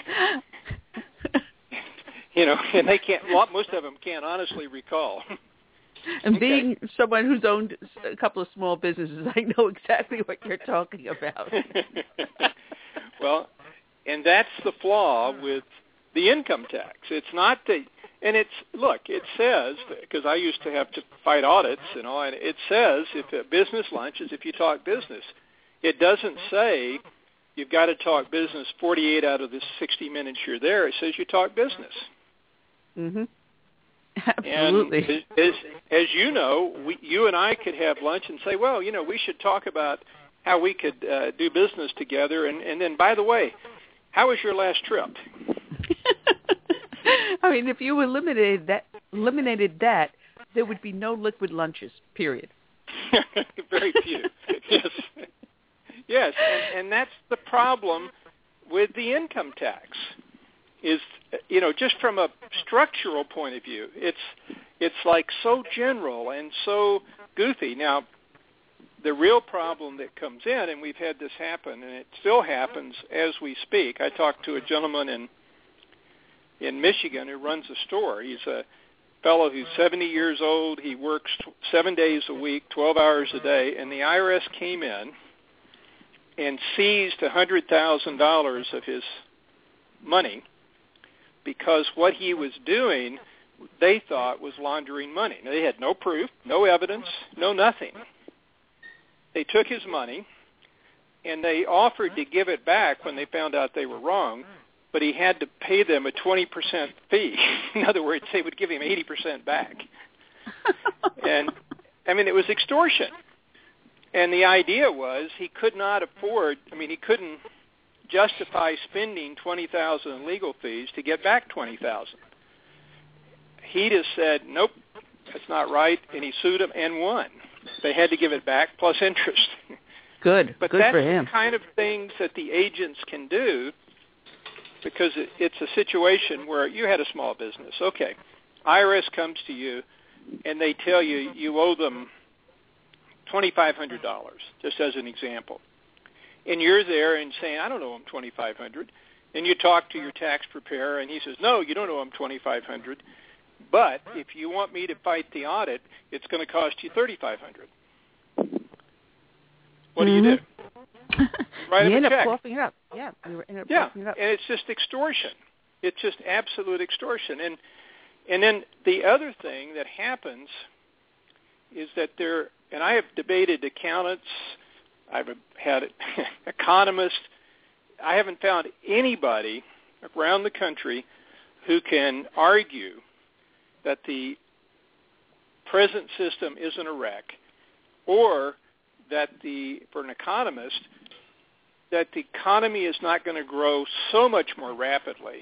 you know, and they can't, most of them can't honestly recall. And Okay. being someone who's owned a couple of small businesses, I know exactly what you're talking about. Well, and that's the flaw with the income tax. It's not the, and it's, look, it says, because I used to have to fight audits and all, and it says if a business lunch is if you talk business. It doesn't say you've got to talk business forty-eight out of the sixty minutes you're there. It says you talk business. Mm-hmm. Absolutely. And as, as you know, we, you and I could have lunch and say, well, you know, we should talk about how we could uh, do business together. And, and then, by the way, how was your last trip? I mean, if you eliminated that, eliminated that, there would be no liquid lunches, period. Very few. Yes. Yes, and, and that's the problem with the income tax. Is, you know, just from a structural point of view, it's it's like so general and so goofy. Now, the real problem that comes in, and we've had this happen, and it still happens as we speak. I talked to a gentleman in in Michigan who runs a store. He's a fellow who's seventy years old. He works seven days a week, twelve hours a day, and the I R S came in and seized one hundred thousand dollars of his money because what he was doing, they thought, was laundering money. Now, they had no proof, no evidence, no nothing. They took his money, and they offered to give it back when they found out they were wrong, but he had to pay them a twenty percent fee. In other words, they would give him eighty percent back. And, I mean, it was extortion. And the idea was he could not afford, I mean, he couldn't justify spending twenty thousand dollars in legal fees to get back twenty thousand dollars. He just said, nope, that's not right, and he sued them and won. They had to give it back plus interest. Good, but good that's for him. the kind of things that the agents can do, because it, it's a situation where you had a small business. Okay, I R S comes to you, and they tell you you owe them twenty-five hundred dollars, just as an example. And you're there and saying, I don't owe them twenty-five hundred dollars. And you talk to your tax preparer, and he says, no, you don't owe them twenty-five hundred dollars. But if you want me to fight the audit, it's going to cost you thirty-five hundred dollars. What mm-hmm. do you do? Write you him end a up check. coughing it up. Yeah, you end up yeah. coughing it up. And it's just extortion. It's just absolute extortion. And and then the other thing that happens is that there, and I have debated accountants, I've had economists, I haven't found anybody around the country who can argue that the present system isn't a wreck, or that the, for an economist, that the economy is not going to grow so much more rapidly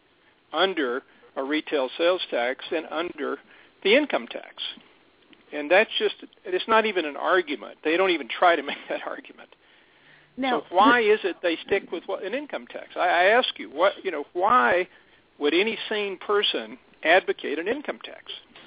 under a retail sales tax than under the income tax. And that's just, it's not even an argument. They don't even try to make that argument. Now, so why is it they stick with what, an income tax? I, I ask you, what, you know, why would any sane person advocate an income tax?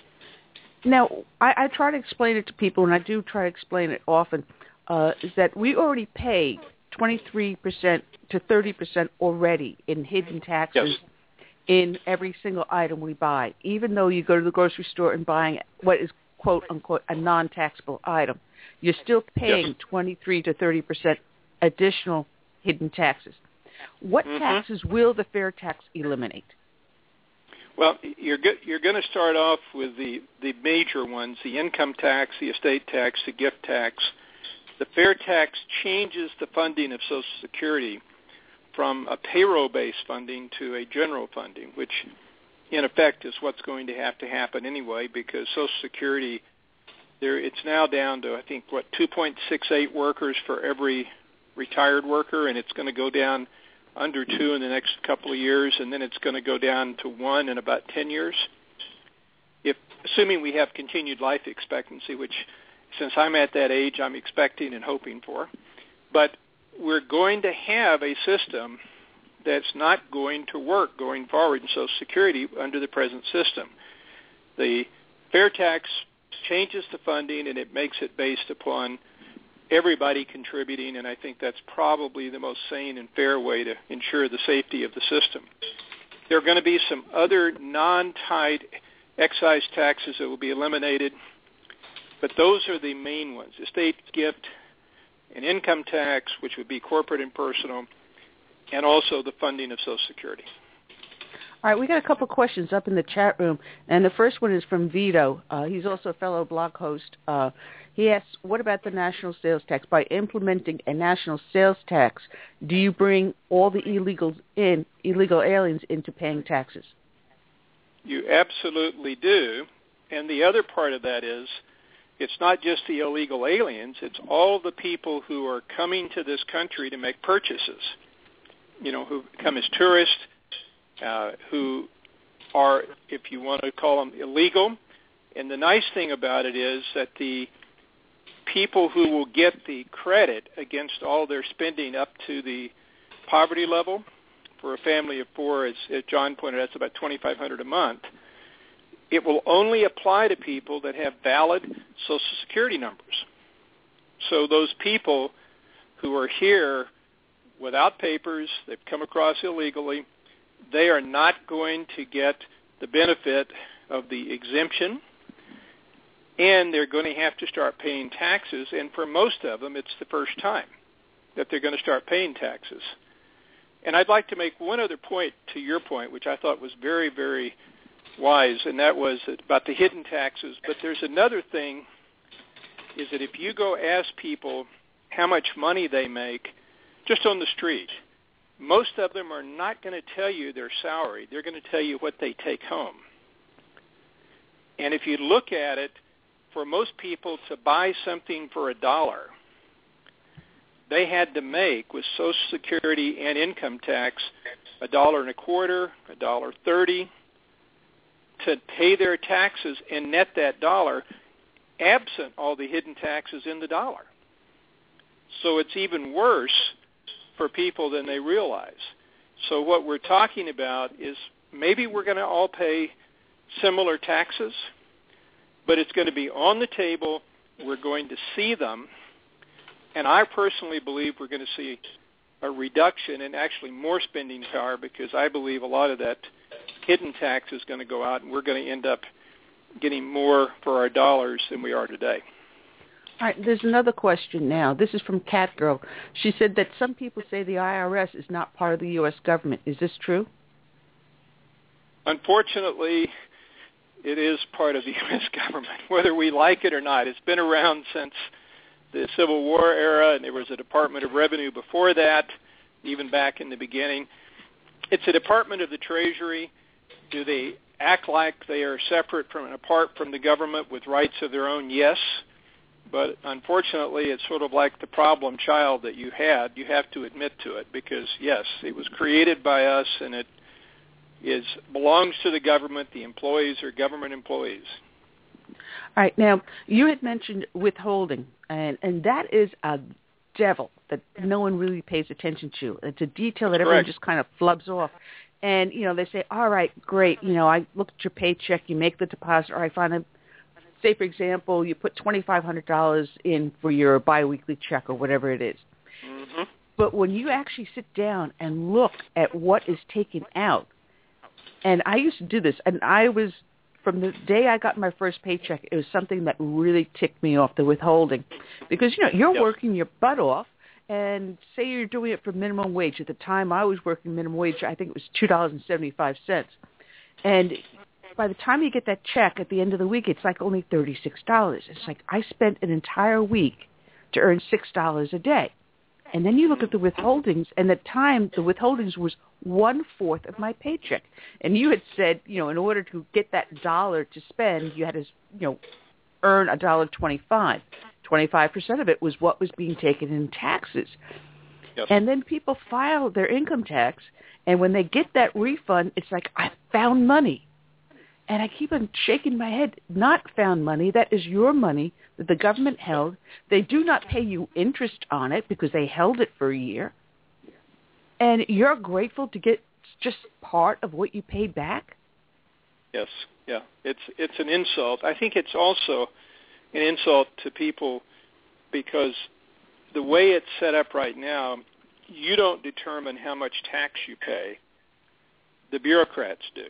Now, I, I try to explain it to people, and I do try to explain it often, uh, is that we already pay twenty-three percent to thirty percent already in hidden taxes yes. in every single item we buy, even though you go to the grocery store and buying what is, quote, unquote, a non-taxable item. You're still paying yes. twenty-three to thirty percent additional hidden taxes. What mm-hmm. taxes will the fair tax eliminate? Well, you're go- you're going to start off with the, the major ones, the income tax, the estate tax, the gift tax. The fair tax changes the funding of Social Security from a payroll-based funding to a general funding, which in effect is what's going to have to happen anyway, because Social Security, there it's now down to, I think, what, two point six eight workers for every retired worker, and it's going to go down under two in the next couple of years, and then it's going to go down to one in about ten years. If assuming we have continued life expectancy, which since I'm at that age, I'm expecting and hoping for. But we're going to have a system that's not going to work going forward in Social Security under the present system. The fair tax changes the funding, and it makes it based upon everybody contributing, and I think that's probably the most sane and fair way to ensure the safety of the system. There are going to be some other non-tied excise taxes that will be eliminated, but those are the main ones: estate, gift, an income tax, which would be corporate and personal, and also the funding of Social Security. All right, we got a couple questions up in the chat room, and the first one is from Vito. Uh, he's also a fellow blog host. Uh, he asks, what about the national sales tax? By implementing a national sales tax, do you bring all the illegals in, illegal aliens into paying taxes? You absolutely do. And the other part of that is, it's not just the illegal aliens, it's all the people who are coming to this country to make purchases, you know, who come as tourists, uh, who are, if you want to call them, illegal. And the nice thing about it is that the people who will get the credit against all their spending up to the poverty level, for a family of four, as, as John pointed out, that's about twenty-five hundred dollars a month. It will only apply to people that have valid Social Security numbers. So those people who are here without papers, they've come across illegally, they are not going to get the benefit of the exemption, and they're going to have to start paying taxes. And for most of them, it's the first time that they're going to start paying taxes. And I'd like to make one other point to your point, which I thought was very, very wise, and that was about the hidden taxes. But there's another thing, is that if you go ask people how much money they make just on the street, most of them are not going to tell you their salary. They're going to tell you what they take home. And if you look at it, for most people to buy something for a dollar, they had to make, with Social Security and income tax, a dollar and a quarter, a dollar thirty, to pay their taxes and net that dollar, absent all the hidden taxes in the dollar. So it's even worse for people than they realize. So what we're talking about is maybe we're going to all pay similar taxes, but it's going to be on the table. We're going to see them. And I personally believe we're going to see a reduction and actually more spending power, because I believe a lot of that hidden tax is going to go out, and we're going to end up getting more for our dollars than we are today. All right, there's another question now. This is from Catgirl. She said that some people say the I R S is not part of the U S government. Is this true? Unfortunately, it is part of the U S government, whether we like it or not. It's been around since the Civil War era, and there was a Department of Revenue before that, even back in the beginning. It's a Department of the Treasury. Do they act like they are separate from and apart from the government with rights of their own? Yes. But unfortunately, it's sort of like the problem child that you had. You have to admit to it, because, yes, it was created by us, and it is belongs to the government. The employees are government employees. All right. Now, you had mentioned withholding, and, and that is a devil that no one really pays attention to. It's a detail that everyone Correct. just kind of flubs off. And, you know, they say, all right, great, you know, I looked at your paycheck, you make the deposit, or I find a, say, for example, you put twenty-five hundred dollars in for your biweekly check or whatever it is. Mm-hmm. But when you actually sit down and look at what is taken out, and I used to do this, and I was, from the day I got my first paycheck, it was something that really ticked me off, the withholding. Because, you know, you're Yep. working your butt off, and say you're doing it for minimum wage. At the time I was working minimum wage, I think it was two dollars and seventy-five cents. And by the time you get that check at the end of the week, it's like only thirty-six dollars. It's like I spent an entire week to earn six dollars a day. And then you look at the withholdings, and at the time the withholdings was one-fourth of my paycheck. And you had said, you know, in order to get that dollar to spend, you had to, you know, earn a dollar twenty-five. twenty-five percent of it was what was being taken in taxes. Yep. And then people file their income tax, and when they get that refund, it's like, I found money. And I keep on shaking my head. Not found money. That is your money that the government held. They do not pay you interest on it because they held it for a year. And you're grateful to get just part of what you paid back? Yes, yeah. It's it's an insult. I think it's also an insult to people because the way it's set up right now, you don't determine how much tax you pay. The bureaucrats do.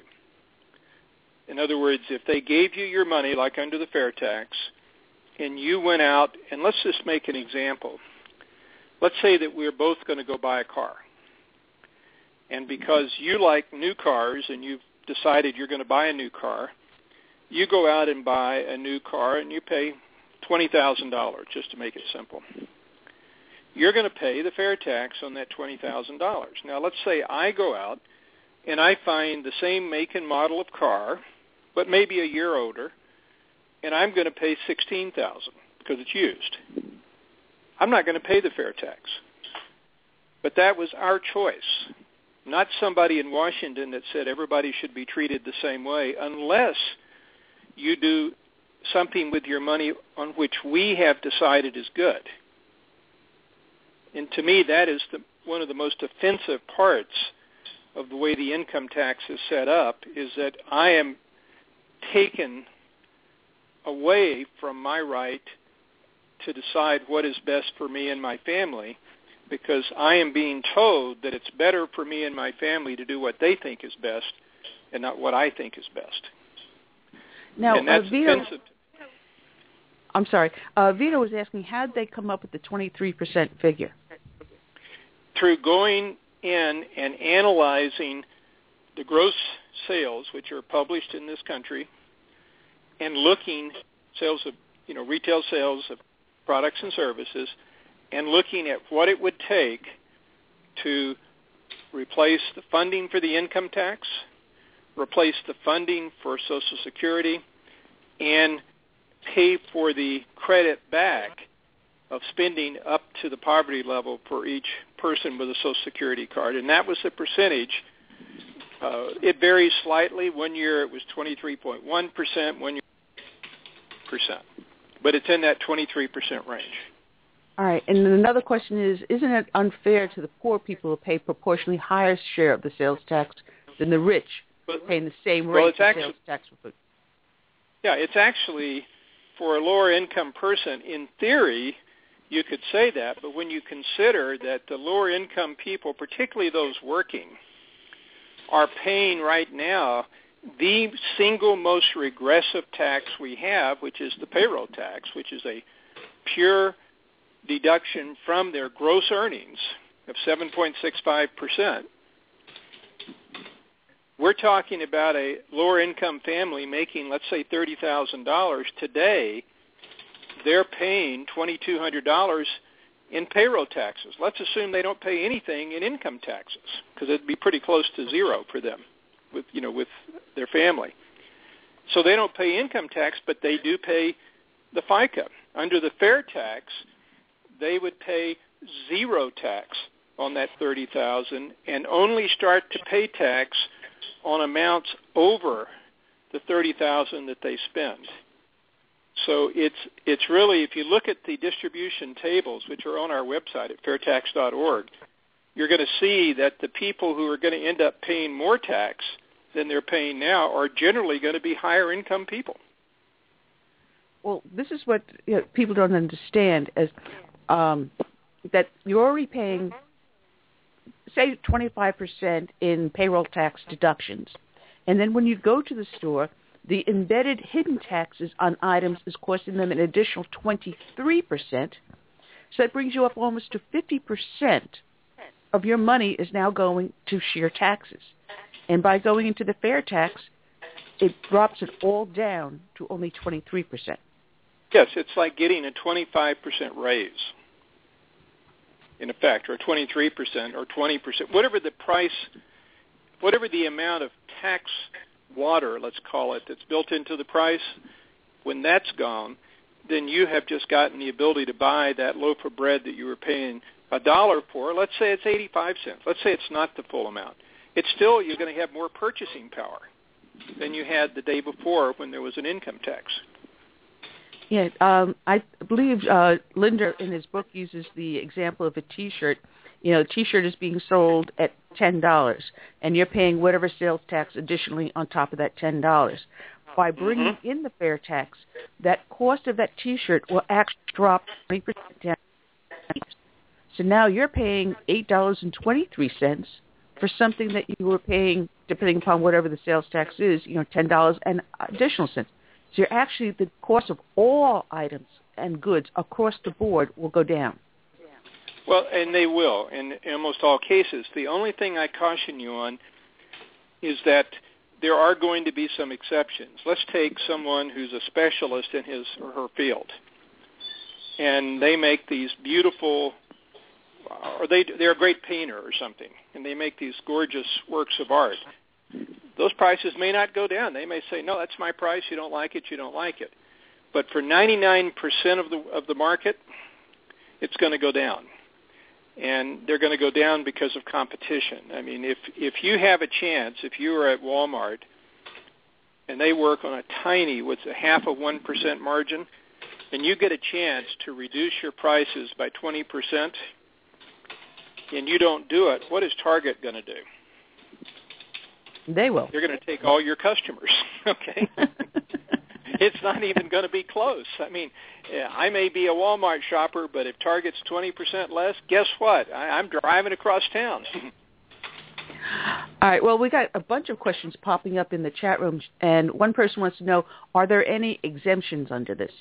In other words, if they gave you your money, like under the fair tax, and you went out, and let's just make an example. Let's say that we're both going to go buy a car. And because you like new cars and you've decided you're going to buy a new car, you go out and buy a new car and you pay twenty thousand dollars, just to make it simple. You're going to pay the fair tax on that twenty thousand dollars. Now, let's say I go out and I find the same make and model of car, but maybe a year older, and I'm going to pay sixteen thousand dollars because it's used. I'm not going to pay the fair tax. But that was our choice, not somebody in Washington that said everybody should be treated the same way unless you do something with your money on which we have decided is good. And to me, that is the, one of the most offensive parts of the way the income tax is set up, is that I am taken away from my right to decide what is best for me and my family, because I am being told that it's better for me and my family to do what they think is best and not what I think is best. Now, and that's uh, Vito, offensive. I'm sorry. Uh, Vito was asking, how did they come up with the twenty-three percent figure? Through going in and analyzing the gross sales, which are published in this country, and looking sales of, you know, retail sales of products and services, and looking at what it would take to replace the funding for the income tax, replace the funding for Social Security, and pay for the credit back of spending up to the poverty level for each person with a Social Security card. And that was the percentage. Uh, it varies slightly. One year it was twenty-three point one percent, one year percent. But it's in that twenty-three percent range. All right. And then another question is, isn't it unfair to the poor people who pay proportionally higher share of the sales tax than the rich, but, paying the same well, rate it's of actually, sales tax for food? Yeah, it's actually, for a lower income person, in theory, you could say that, but when you consider that the lower income people, particularly those working, are paying right now the single most regressive tax we have, which is the payroll tax, which is a pure deduction from their gross earnings of seven point six five percent. We're talking about a lower income family making, let's say, thirty thousand dollars today. They're paying two thousand two hundred dollars in payroll taxes. Let's assume they don't pay anything in income taxes, because it'd be pretty close to zero for them, with you know with their family. So they don't pay income tax, but they do pay the FICA. Under the fair tax, they would pay zero tax on that thirty thousand dollars and only start to pay tax on amounts over the thirty thousand dollars that they spend. So it's it's really, if you look at the distribution tables, which are on our website at fair tax dot org, you're going to see that the people who are going to end up paying more tax than they're paying now are generally going to be higher income people. Well, this is what you know, people don't understand, is um, that you're already paying, say, twenty-five percent in payroll tax deductions. And then when you go to the store, the embedded hidden taxes on items is costing them an additional twenty-three percent. So that brings you up almost to fifty percent of your money is now going to sheer taxes. And by going into the fair tax, it drops it all down to only twenty-three percent. Yes, it's like getting a twenty-five percent raise, in effect, or twenty-three percent or twenty percent, whatever the price, whatever the amount of tax water, let's call it, that's built into the price. When that's gone, then you have just gotten the ability to buy that loaf of bread that you were paying a dollar for. Let's say it's eighty-five cents. Let's say it's not the full amount. It's still, you're going to have more purchasing power than you had the day before when there was an income tax. Yeah, um, I believe uh, Linder in his book uses the example of a T-shirt. You know, a T-shirt is being sold at ten dollars, and you're paying whatever sales tax additionally on top of that ten dollars. By bringing mm-hmm. in the fair tax, that cost of that T-shirt will actually drop twenty percent down. So now you're paying eight dollars and twenty-three cents for something that you were paying, depending upon whatever the sales tax is, you know, ten dollars and additional cents. So you're actually, the cost of all items and goods across the board will go down. Well, and they will in, in almost all cases. The only thing I caution you on is that there are going to be some exceptions. Let's take someone who's a specialist in his or her field, and they make these beautiful, or they, they're a great painter or something, and they make these gorgeous works of art. Those prices may not go down. They may say, no, that's my price. You don't like it, you don't like it. But for ninety-nine percent of the of the market, it's going to go down. And they're going to go down because of competition. I mean, if if you have a chance, if you are at Walmart and they work on a tiny, what's a half of one percent margin, and you get a chance to reduce your prices by twenty percent, and you don't do it, what is Target going to do? They will. They're going to take all your customers, okay? it's not even going to be close. I mean, I may be a Walmart shopper, but if Target's twenty percent less, guess what? I, I'm driving across town. All right. Well, we got a bunch of questions popping up in the chat room, and one person wants to know: are there any exemptions under this?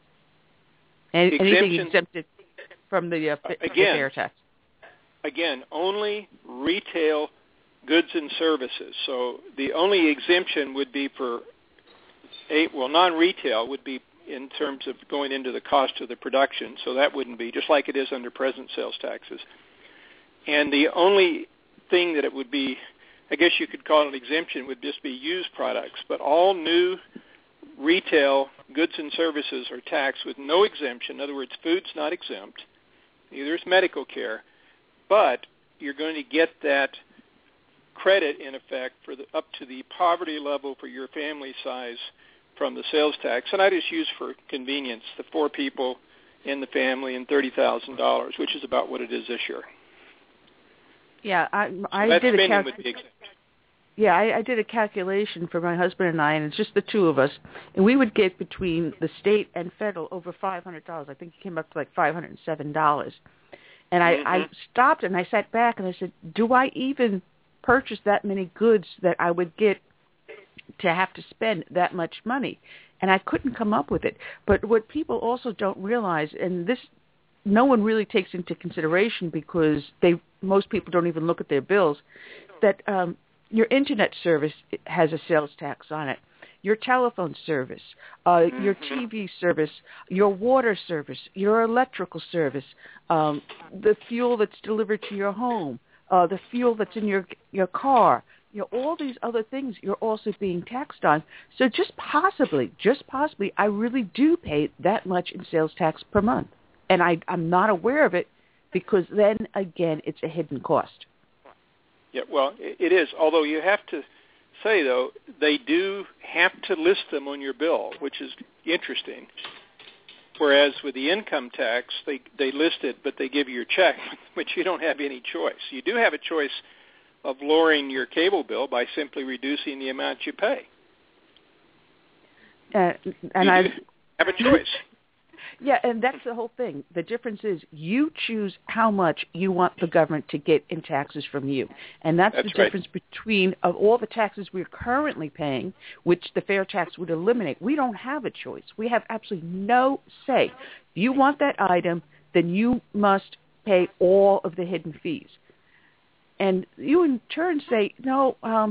Any, anything exempted from the, uh, again, the fair tax? Again, only retail goods and services. So the only exemption would be for a well, non-retail would be in terms of going into the cost of the production. So that wouldn't be, just like it is under present sales taxes. And the only thing that it would be, I guess you could call it an exemption, would just be used products. But all new retail goods and services are taxed with no exemption. In other words, food's not exempt. Neither is medical care. But you're going to get that credit, in effect, for the, up to the poverty level for your family size from the sales tax. And I just use for convenience the four people in the family and thirty thousand dollars, which is about what it is this year. Yeah, I, I so did a calculation. Yeah, I, I did a calculation for my husband and I, and it's just the two of us, and we would get between the state and federal over five hundred dollars. I think it came up to like five hundred and seven dollars. And I, mm-hmm. I stopped and I sat back and I said, do I even purchase that many goods that I would get to have to spend that much money? And I couldn't come up with it. But what people also don't realize, and this no one really takes into consideration because they most people don't even look at their bills, that um, your internet service has a sales tax on it. Your telephone service, uh, mm-hmm. your T V service, your water service, your electrical service, um, the fuel that's delivered to your home, uh, the fuel that's in your your car, you know, all these other things you're also being taxed on. So just possibly, just possibly, I really do pay that much in sales tax per month. And I, I'm not aware of it because then, again, it's a hidden cost. Yeah, well, it is, although you have to say, though, they do have to list them on your bill, which is interesting. Whereas with the income tax, they, they list it, but they give you your check, which you don't have any choice. You do have a choice of lowering your cable bill by simply reducing the amount you pay. Uh, and you I have a choice. Yeah, and that's the whole thing. The difference is you choose how much you want the government to get in taxes from you. And that's, that's the difference right. between of all the taxes we're currently paying, which the fair tax would eliminate. We don't have a choice. We have absolutely no say. If you want that item, then you must pay all of the hidden fees. And you in turn say, no, um,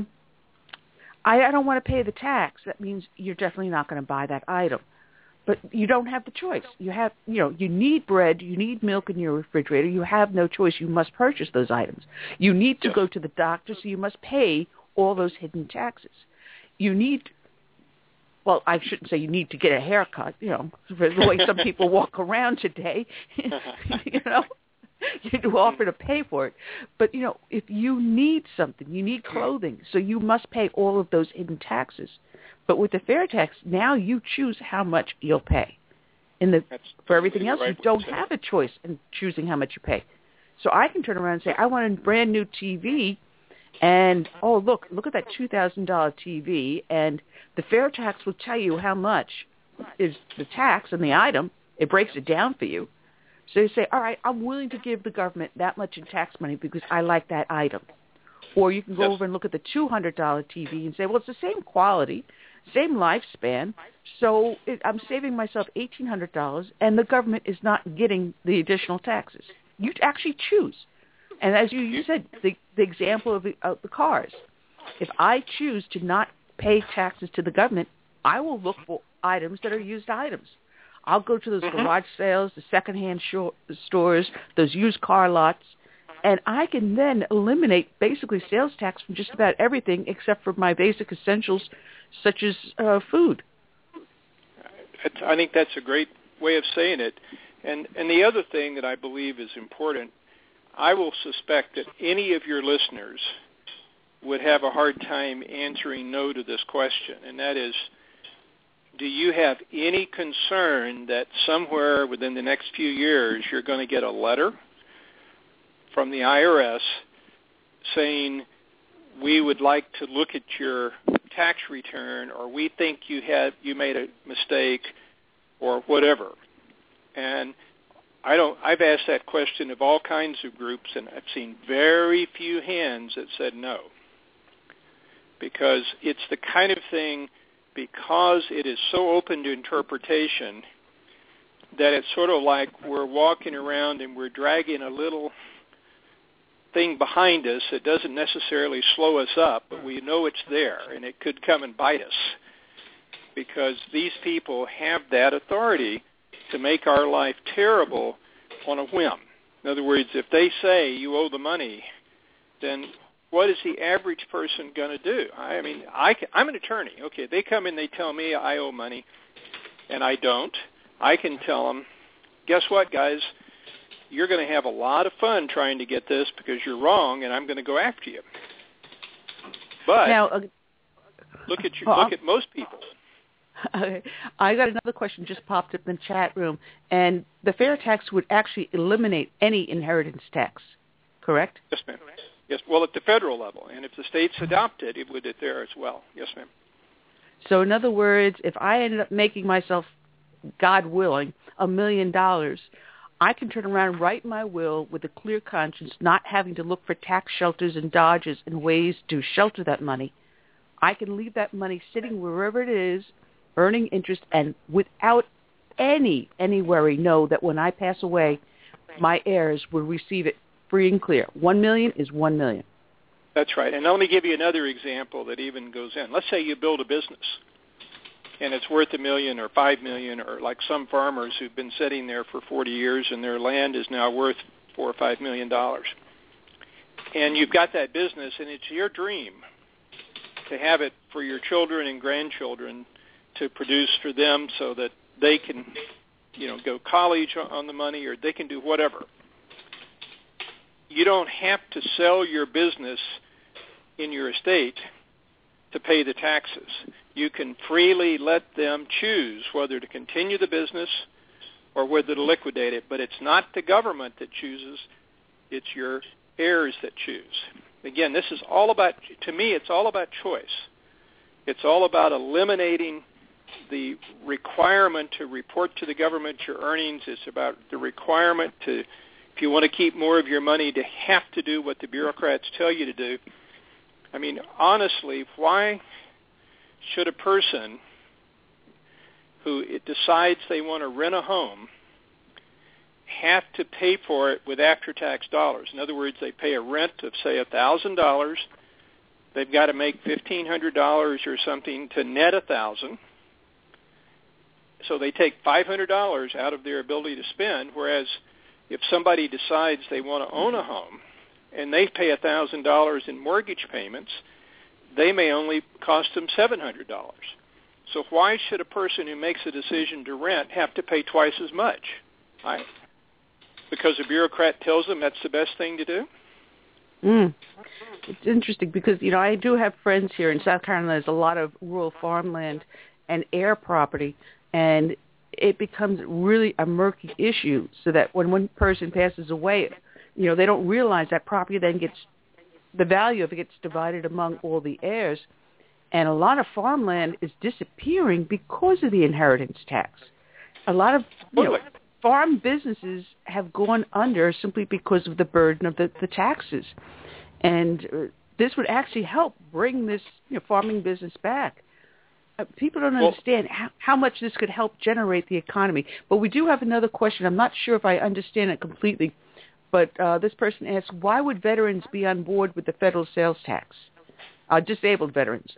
I, I don't want to pay the tax. That means you're definitely not going to buy that item. But you don't have the choice. You have, you know, you need bread, you need milk in your refrigerator. You have no choice. You must purchase those items. You need to yes. go to the doctor, so you must pay all those hidden taxes. You need, well, I shouldn't say you need to get a haircut, you know, the way some people walk around today, you know. You do offer to pay for it. But, you know, if you need something, you need clothing, so you must pay all of those hidden taxes. But with the fair tax, now you choose how much you'll pay. In the That's for everything else, right you don't have a choice in choosing how much you pay. So I can turn around and say, I want a brand new T V, and, oh, look, look at that two thousand dollars T V, and the fair tax will tell you how much is the tax and the item. It breaks it down for you. So you say, all right, I'm willing to give the government that much in tax money because I like that item. Or you can go yes. over and look at the two hundred dollars T V and say, well, it's the same quality, same lifespan, so it, I'm saving myself eighteen hundred dollars, and the government is not getting the additional taxes. You actually choose. And as you, you said, the, the example of the, of the cars, if I choose to not pay taxes to the government, I will look for items that are used items. I'll go to those mm-hmm. garage sales, the secondhand shor- stores, those used car lots, and I can then eliminate basically sales tax from just about everything except for my basic essentials such as uh, food. I think that's a great way of saying it. And, and the other thing that I believe is important, I will suspect that any of your listeners would have a hard time answering no to this question, and that is, do you have any concern that somewhere within the next few years you're going to get a letter from the I R S saying we would like to look at your tax return, or we think you had you made a mistake, or whatever. And I don't. I've asked that question of all kinds of groups, and I've seen very few hands that said no, because it's the kind of thing, because it is so open to interpretation, that it's sort of like we're walking around and we're dragging a little thing behind us that doesn't necessarily slow us up, but we know it's there, and it could come and bite us, because these people have that authority to make our life terrible on a whim. In other words, if they say you owe the money, then what is the average person going to do? I mean, I can, I'm an attorney. Okay, they come in, they tell me I owe money, and I don't. I can tell them, guess what, guys? You're going to have a lot of fun trying to get this because you're wrong, and I'm going to go after you. But now, uh, look at you, well, look at most people. I got another question just popped up in the chat room, and the fair tax would actually eliminate any inheritance tax, correct? Yes, ma'am. Yes, well, at the federal level, and if the states adopt it, it would it there as well. Yes, ma'am. So in other words, if I ended up making myself, God willing, a million dollars, I can turn around and write my will with a clear conscience, not having to look for tax shelters and dodges and ways to shelter that money. I can leave that money sitting wherever it is, earning interest, and without any any worry, know that when I pass away, my heirs will receive it free and clear. One million is one million. That's right. And let me give you another example that even goes in. Let's say you build a business, and it's worth a million or five million, or like some farmers who've been sitting there for forty years, and their land is now worth four or five million dollars. And you've got that business, and it's your dream to have it for your children and grandchildren to produce for them, so that they can, you know, go college on the money, or they can do whatever. You don't have to sell your business in your estate to pay the taxes. You can freely let them choose whether to continue the business or whether to liquidate it. But it's not the government that chooses. It's your heirs that choose. Again, this is all about, to me, it's all about choice. It's all about eliminating the requirement to report to the government your earnings. It's about the requirement to, if you want to keep more of your money, to have to do what the bureaucrats tell you to do. I mean, honestly, why should a person who decides they want to rent a home have to pay for it with after-tax dollars? In other words, they pay a rent of, say, one thousand dollars. They've got to make fifteen hundred dollars or something to net one thousand dollars. So they take five hundred dollars out of their ability to spend, whereas if somebody decides they want to own a home and they pay one thousand dollars in mortgage payments, they may only cost them seven hundred dollars. So why should a person who makes a decision to rent have to pay twice as much? I, because a bureaucrat tells them that's the best thing to do? Mm. It's interesting because, you know, I do have friends here in South Carolina. There's a lot of rural farmland and air property, and it becomes really a murky issue, so that when one person passes away, you know, they don't realize that property then gets, the value of it gets divided among all the heirs. And a lot of farmland is disappearing because of the inheritance tax. A lot of, you know, farm businesses have gone under simply because of the burden of the, the taxes. And uh, this would actually help bring this, you know, farming business back. Uh, people don't understand how, how much this could help generate the economy. But we do have another question. I'm not sure if I understand it completely. But uh, this person asks, why would veterans be on board with the federal sales tax? Uh, disabled veterans.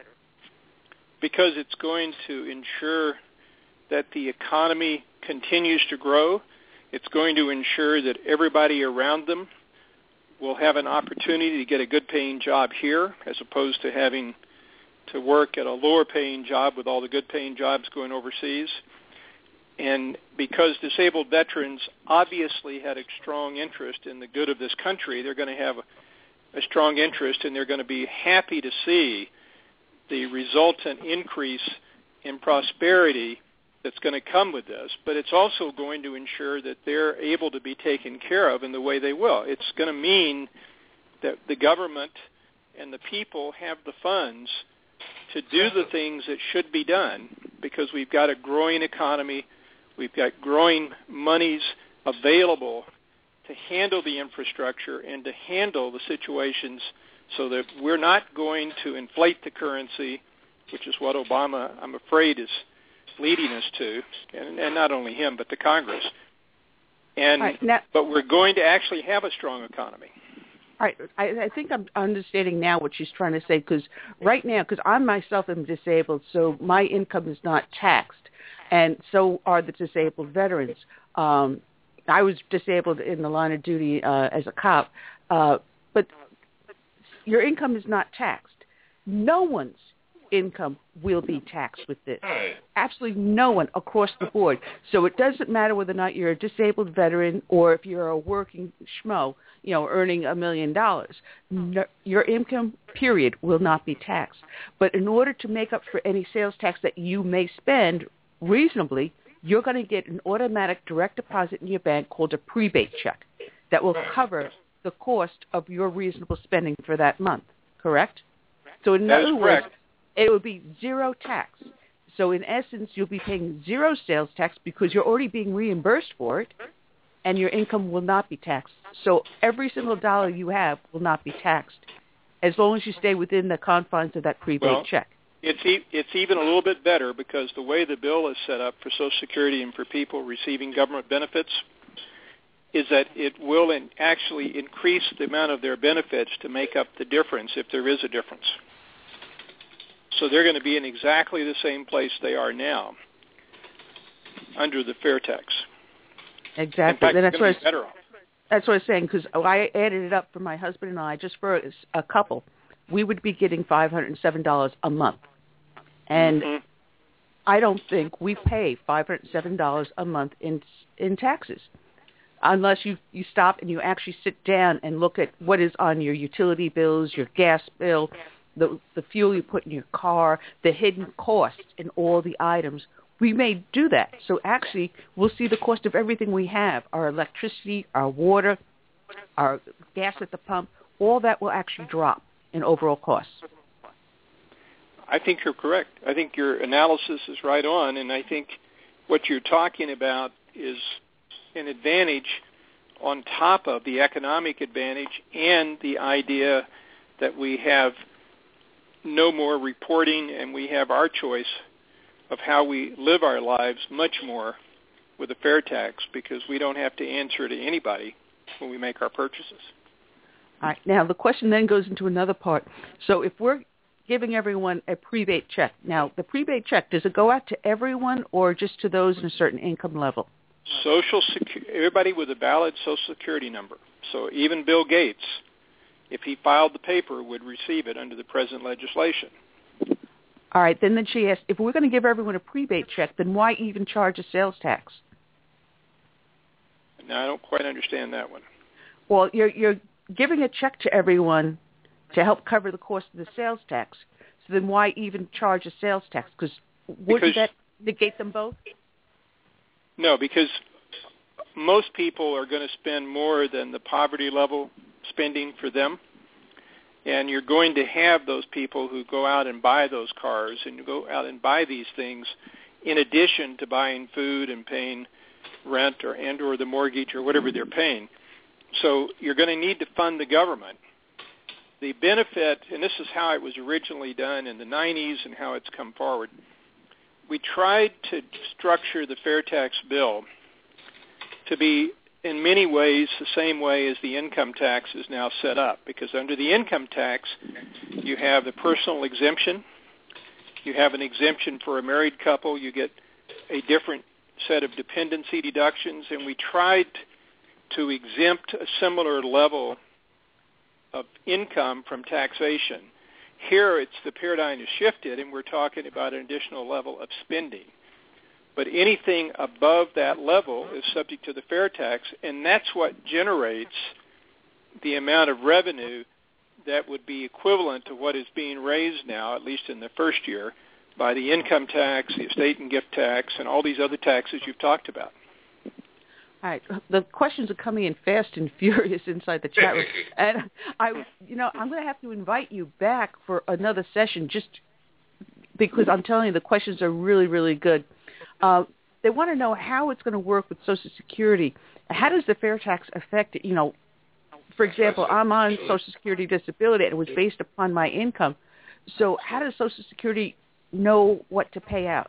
Because it's going to ensure that the economy continues to grow. It's going to ensure that everybody around them will have an opportunity to get a good-paying job here, as opposed to having to work at a lower-paying job with all the good-paying jobs going overseas. And because disabled veterans obviously had a strong interest in the good of this country, they're going to have a strong interest, and they're going to be happy to see the resultant increase in prosperity that's going to come with this. But it's also going to ensure that they're able to be taken care of in the way they will. It's going to mean that the government and the people have the funds to do the things that should be done because we've got a growing economy, we've got growing monies available to handle the infrastructure and to handle the situations so that we're not going to inflate the currency, which is what Obama, I'm afraid, is leading us to, and, and not only him, but the Congress. And right, now, but we're going to actually have a strong economy. All right, I, I think I'm understanding now what she's trying to say, because right now, because I myself am disabled, so my income is not taxed, and so are the disabled veterans. Um, I was disabled in the line of duty uh, as a cop, uh, but your income is not taxed. No one's income will be taxed with this. Absolutely no one across the board. So it doesn't matter whether or not you're a disabled veteran or if you're a working schmo, you know, earning a million dollars. No, your income, period, will not be taxed. But in order to make up for any sales tax that you may spend reasonably, you're going to get an automatic direct deposit in your bank called a prebate check that will cover the cost of your reasonable spending for that month, correct? So in That other is words, correct. it would be zero tax. So in essence, you'll be paying zero sales tax because you're already being reimbursed for it, and your income will not be taxed. So every single dollar you have will not be taxed as long as you stay within the confines of that prebate well, check. It's, e- it's even a little bit better because the way the bill is set up for Social Security and for people receiving government benefits is that it will in actually increase the amount of their benefits to make up the difference if there is a difference. So they're going to be in exactly the same place they are now under the fair tax. Exactly. In fact, And that's they're what going to be better off. That's what I was saying, because I added it up for my husband and I, just for a couple. We would be getting five hundred seven dollars a month. And mm-hmm. I don't think we pay five hundred seven dollars a month in in taxes, unless you, you stop and you actually sit down and look at what is on your utility bills, your gas bill, the the fuel you put in your car, the hidden costs in all the items. We may do that. So actually, we'll see the cost of everything we have, our electricity, our water, our gas at the pump, all that will actually drop in overall costs. I think you're correct. I think your analysis is right on, and I think what you're talking about is an advantage on top of the economic advantage and the idea that we have no more reporting and we have our choice of how we live our lives much more with a fair tax because we don't have to answer to anybody when we make our purchases. All right. Now, the question then goes into another part. So if we're giving everyone a prebate check, now, the prebate check, does it go out to everyone or just to those in a certain income level? Social Secu- everybody with a valid Social Security number. So even Bill Gates, if he filed the paper, would receive it under the present legislation. All right. Then, then she asked, if we're going to give everyone a prebate check, then why even charge a sales tax? Now, I don't quite understand that one. Well, you're you're giving a check to everyone to help cover the cost of the sales tax. So then why even charge a sales tax? Because wouldn't Because- that negate them both? No, because most people are going to spend more than the poverty level spending for them. And you're going to have those people who go out and buy those cars and go out and buy these things in addition to buying food and paying rent or and or the mortgage or whatever they're paying. So you're going to need to fund the government. The benefit, and this is how it was originally done in the nineties and how it's come forward, we tried to structure the fair tax bill to be in many ways the same way as the income tax is now set up, because under the income tax you have the personal exemption, you have an exemption for a married couple, you get a different set of dependency deductions, and we tried to exempt a similar level of income from taxation. Here it's the paradigm has shifted and we're talking about an additional level of spending. But anything above that level is subject to the fair tax, and that's what generates the amount of revenue that would be equivalent to what is being raised now, at least in the first year, by the income tax, the estate and gift tax, and all these other taxes you've talked about. All right. The questions are coming in fast and furious inside the chat room. And I, you know, I'm going to have to invite you back for another session just because I'm telling you, the questions are really, really good. Uh, they want to know how it's going to work with Social Security. How does the fair tax affect it? You know, for example, I'm on Social Security disability, and it was based upon my income. So how does Social Security know what to pay out?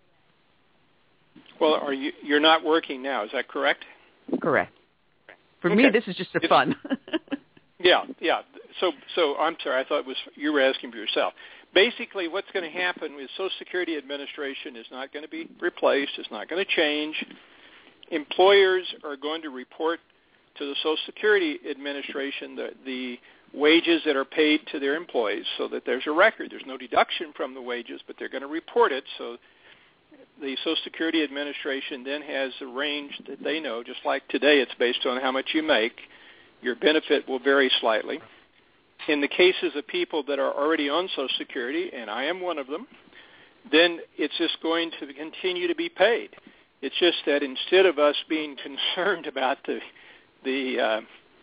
Well, are you, you're not working now, is that correct? Correct. For okay. me, this is just a fun. yeah, yeah. So, so I'm sorry, I thought it was you were asking for yourself. Basically, what's going to happen is Social Security Administration is not going to be replaced. It's not going to change. Employers are going to report to the Social Security Administration the, the wages that are paid to their employees so that there's a record. There's no deduction from the wages, but they're going to report it. So the Social Security Administration then has a range that they know, just like today it's based on how much you make. Your benefit will vary slightly. In the cases of people that are already on Social Security, and I am one of them, then it's just going to continue to be paid. It's just that instead of us being concerned about the the uh,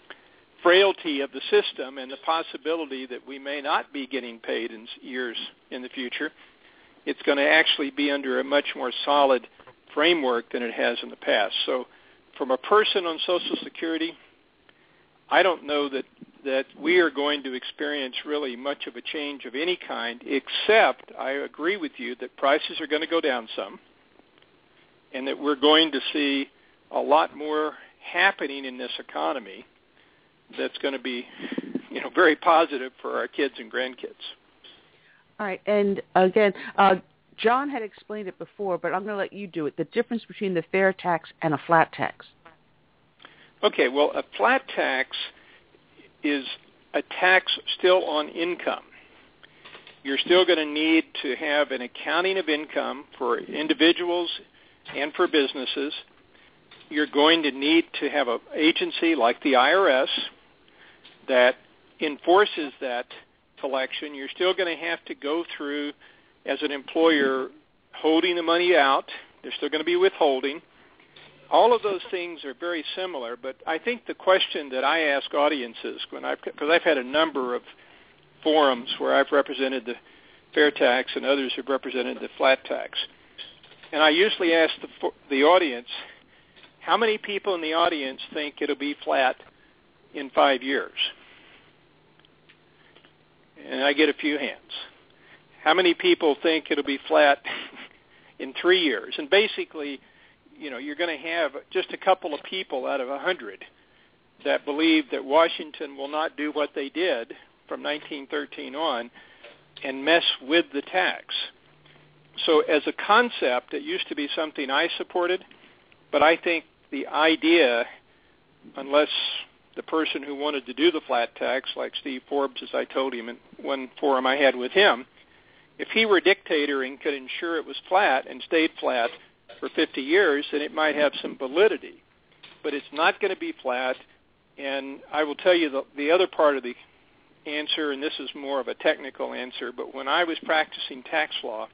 frailty of the system and the possibility that we may not be getting paid in years in the future, it's going to actually be under a much more solid framework than it has in the past. So from a person on Social Security, I don't know that, that we are going to experience really much of a change of any kind, except I agree with you that prices are going to go down some and that we're going to see a lot more happening in this economy that's going to be, you know, very positive for our kids and grandkids. All right, and again, uh, John had explained it before, but I'm going to let you do it, the difference between the fair tax and a flat tax. Okay, well, a flat tax is a tax still on income. You're still going to need to have an accounting of income for individuals and for businesses. You're going to need to have an agency like the I R S that enforces that collection. You're still going to have to go through, as an employer, holding the money out. There's still going to be withholding. All of those things are very similar, but I think the question that I ask audiences, when I've, because I've had a number of forums where I've represented the fair tax and others have represented the flat tax, and I usually ask the, the audience, how many people in the audience think it'll be flat in five years? And I get a few hands. How many people think it'll be flat in three years? And basically, you know, you're going to have just a couple of people out of a hundred that believe that Washington will not do what they did from nineteen thirteen on and mess with the tax. So as a concept, it used to be something I supported, but I think the idea, unless the person who wanted to do the flat tax, like Steve Forbes, as I told him in one forum I had with him, if he were dictator and could ensure it was flat and stayed flat for fifty years, then it might have some validity. But it's not going to be flat, and I will tell you the, the other part of the answer, and this is more of a technical answer, but when I was practicing tax law,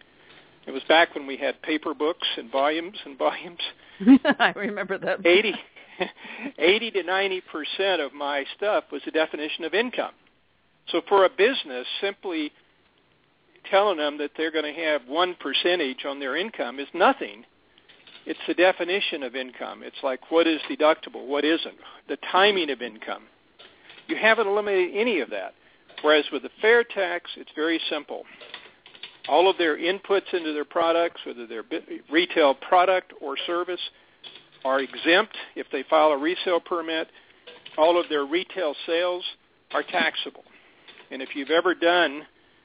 it was back when we had paper books and volumes and volumes. I remember that. eighty, eighty to ninety percent of my stuff was the definition of income. So for a business, simply telling them that they're going to have one percentage on their income is nothing. It's the definition of income. It's like what is deductible, what isn't, the timing of income. You haven't eliminated any of that. Whereas with the fair tax, it's very simple. All of their inputs into their products, whether they're retail product or service, are exempt if they file a resale permit. All of their retail sales are taxable. And if you've ever done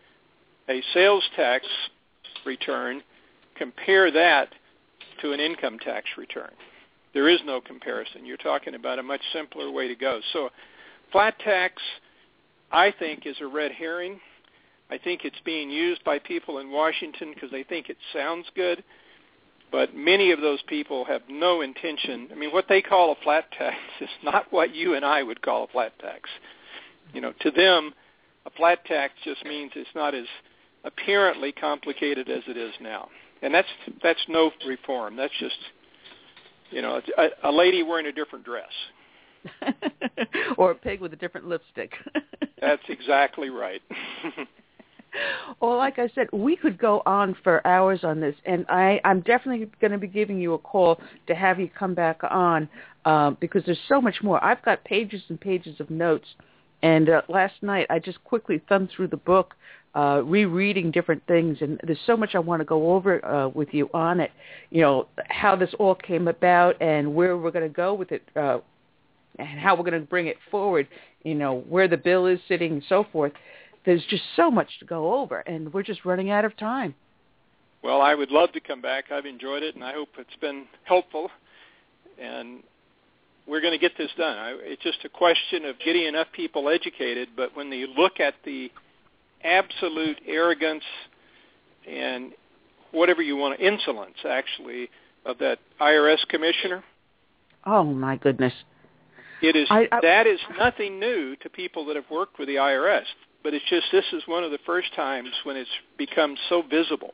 a sales tax return, compare that to an income tax return. There is no comparison. You're talking about a much simpler way to go. So flat tax, I think, is a red herring. I think it's being used by people in Washington because they think it sounds good, but many of those people have no intention. I mean, what they call a flat tax is not what you and I would call a flat tax. You know, to them, a flat tax just means it's not as apparently complicated as it is now. And that's that's no reform. That's just, you know, a, a lady wearing a different dress. Or a pig with a different lipstick. That's exactly right. Well, like I said, we could go on for hours on this, and I, I'm definitely going to be giving you a call to have you come back on um, because there's so much more. I've got pages and pages of notes, and uh, last night I just quickly thumbed through the book, uh, rereading different things, and there's so much I want to go over uh, with you on it, you know, how this all came about and where we're going to go with it, uh, and how we're going to bring it forward, you know, where the bill is sitting and so forth. There's just so much to go over, and we're just running out of time. Well, I would love to come back. I've enjoyed it, and I hope it's been helpful. And we're going to get this done. I, it's just a question of getting enough people educated, but when you look at the absolute arrogance and whatever you want, insolence, actually, of that I R S commissioner. Oh, my goodness. It is I, I, that is nothing new to people that have worked with the I R S. But it's just this is one of the first times when it's become so visible.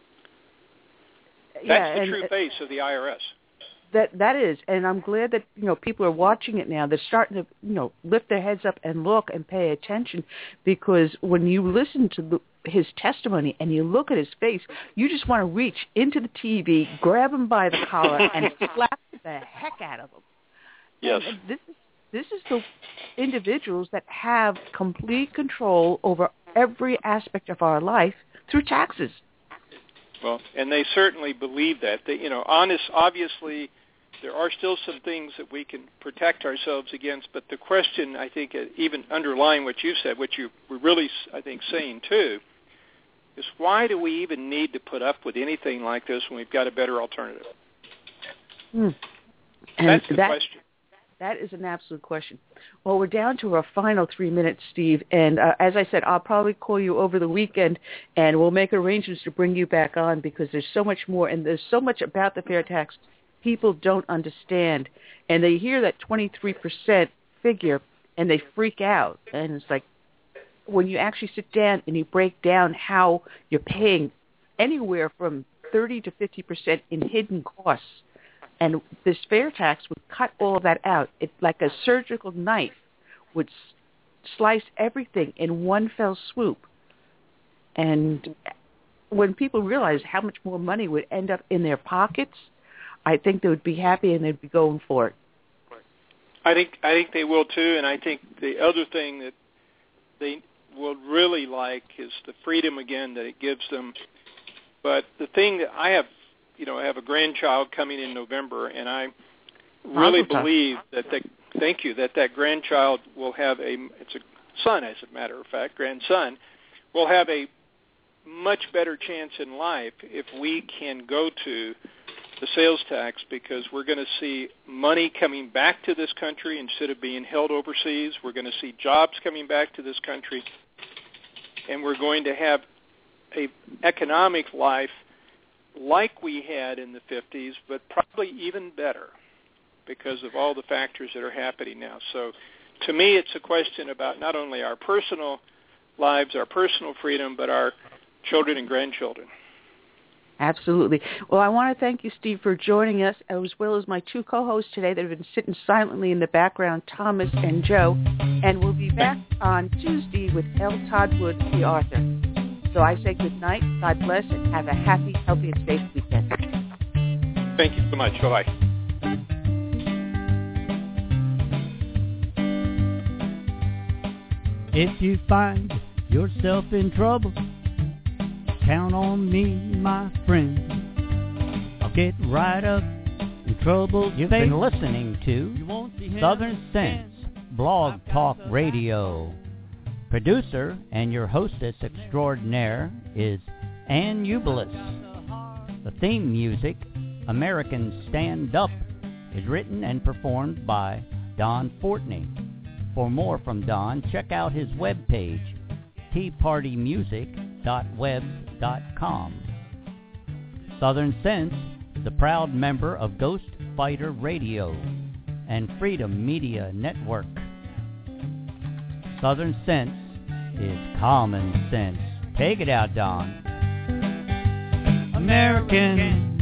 That's yeah, the and, true face of the I R S. That that is, and I'm glad that you know people are watching it now. They're starting to you know lift their heads up and look and pay attention, because when you listen to the, his testimony and you look at his face, you just want to reach into the T V, grab him by the collar, and slap the heck out of him. Yes. And this is This is the individuals that have complete control over every aspect of our life through taxes. Well, and they certainly believe that. They, you know, honest, obviously, there are still some things that we can protect ourselves against, but the question, I think, even underlying what you said, what you were really, I think, saying too, is why do we even need to put up with anything like this when we've got a better alternative? Hmm. And That's the that, question. That is an absolute question. Well, we're down to our final three minutes, Steve. And uh, as I said, I'll probably call you over the weekend, and we'll make arrangements to bring you back on, because there's so much more, and there's so much about the fair tax people don't understand. And they hear that twenty-three percent figure, and they freak out. And it's like, when you actually sit down and you break down how you're paying anywhere from thirty to fifty percent in hidden costs, and this fair tax would cut all of that out. It, like a surgical knife, would s- slice everything in one fell swoop. And when people realize how much more money would end up in their pockets, I think they would be happy and they'd be going for it. I think I think they will too, and I think the other thing that they will really like is the freedom again that it gives them. But the thing that I have, you know, I have a grandchild coming in November, and I really believe that the, thank you, that that grandchild will have a, it's a son, as a matter of fact, grandson, will have a much better chance in life if we can go to the sales tax, because we're going to see money coming back to this country instead of being held overseas. We're going to see jobs coming back to this country, and we're going to have a economic life like we had in the fifties, but probably even better because of all the factors that are happening now. So to me, it's a question about not only our personal lives, our personal freedom, but our children and grandchildren. Absolutely. Well, I want to thank you, Steve, for joining us, as well as my two co-hosts today that have been sitting silently in the background, Thomas and Joe. And we'll be back on Tuesday with L. Todd Wood, the author. So I say good night, God bless, and have a happy, healthy, and safe weekend. Thank you so much. Bye-bye. If you find yourself in trouble, count on me, my friend. I'll get right up in trouble. You've been listening to Southern Sense Blog Talk Radio. Producer and your hostess extraordinaire is Ann Ubelis. The theme music, American Stand Up, is written and performed by Don Fortney. For more from Don, check out his webpage, tea party music dot webs dot com. Southern Sense is a proud member of Ghost Fighter Radio and Freedom Media Network. Southern Sense is common sense. Take it out, Don. American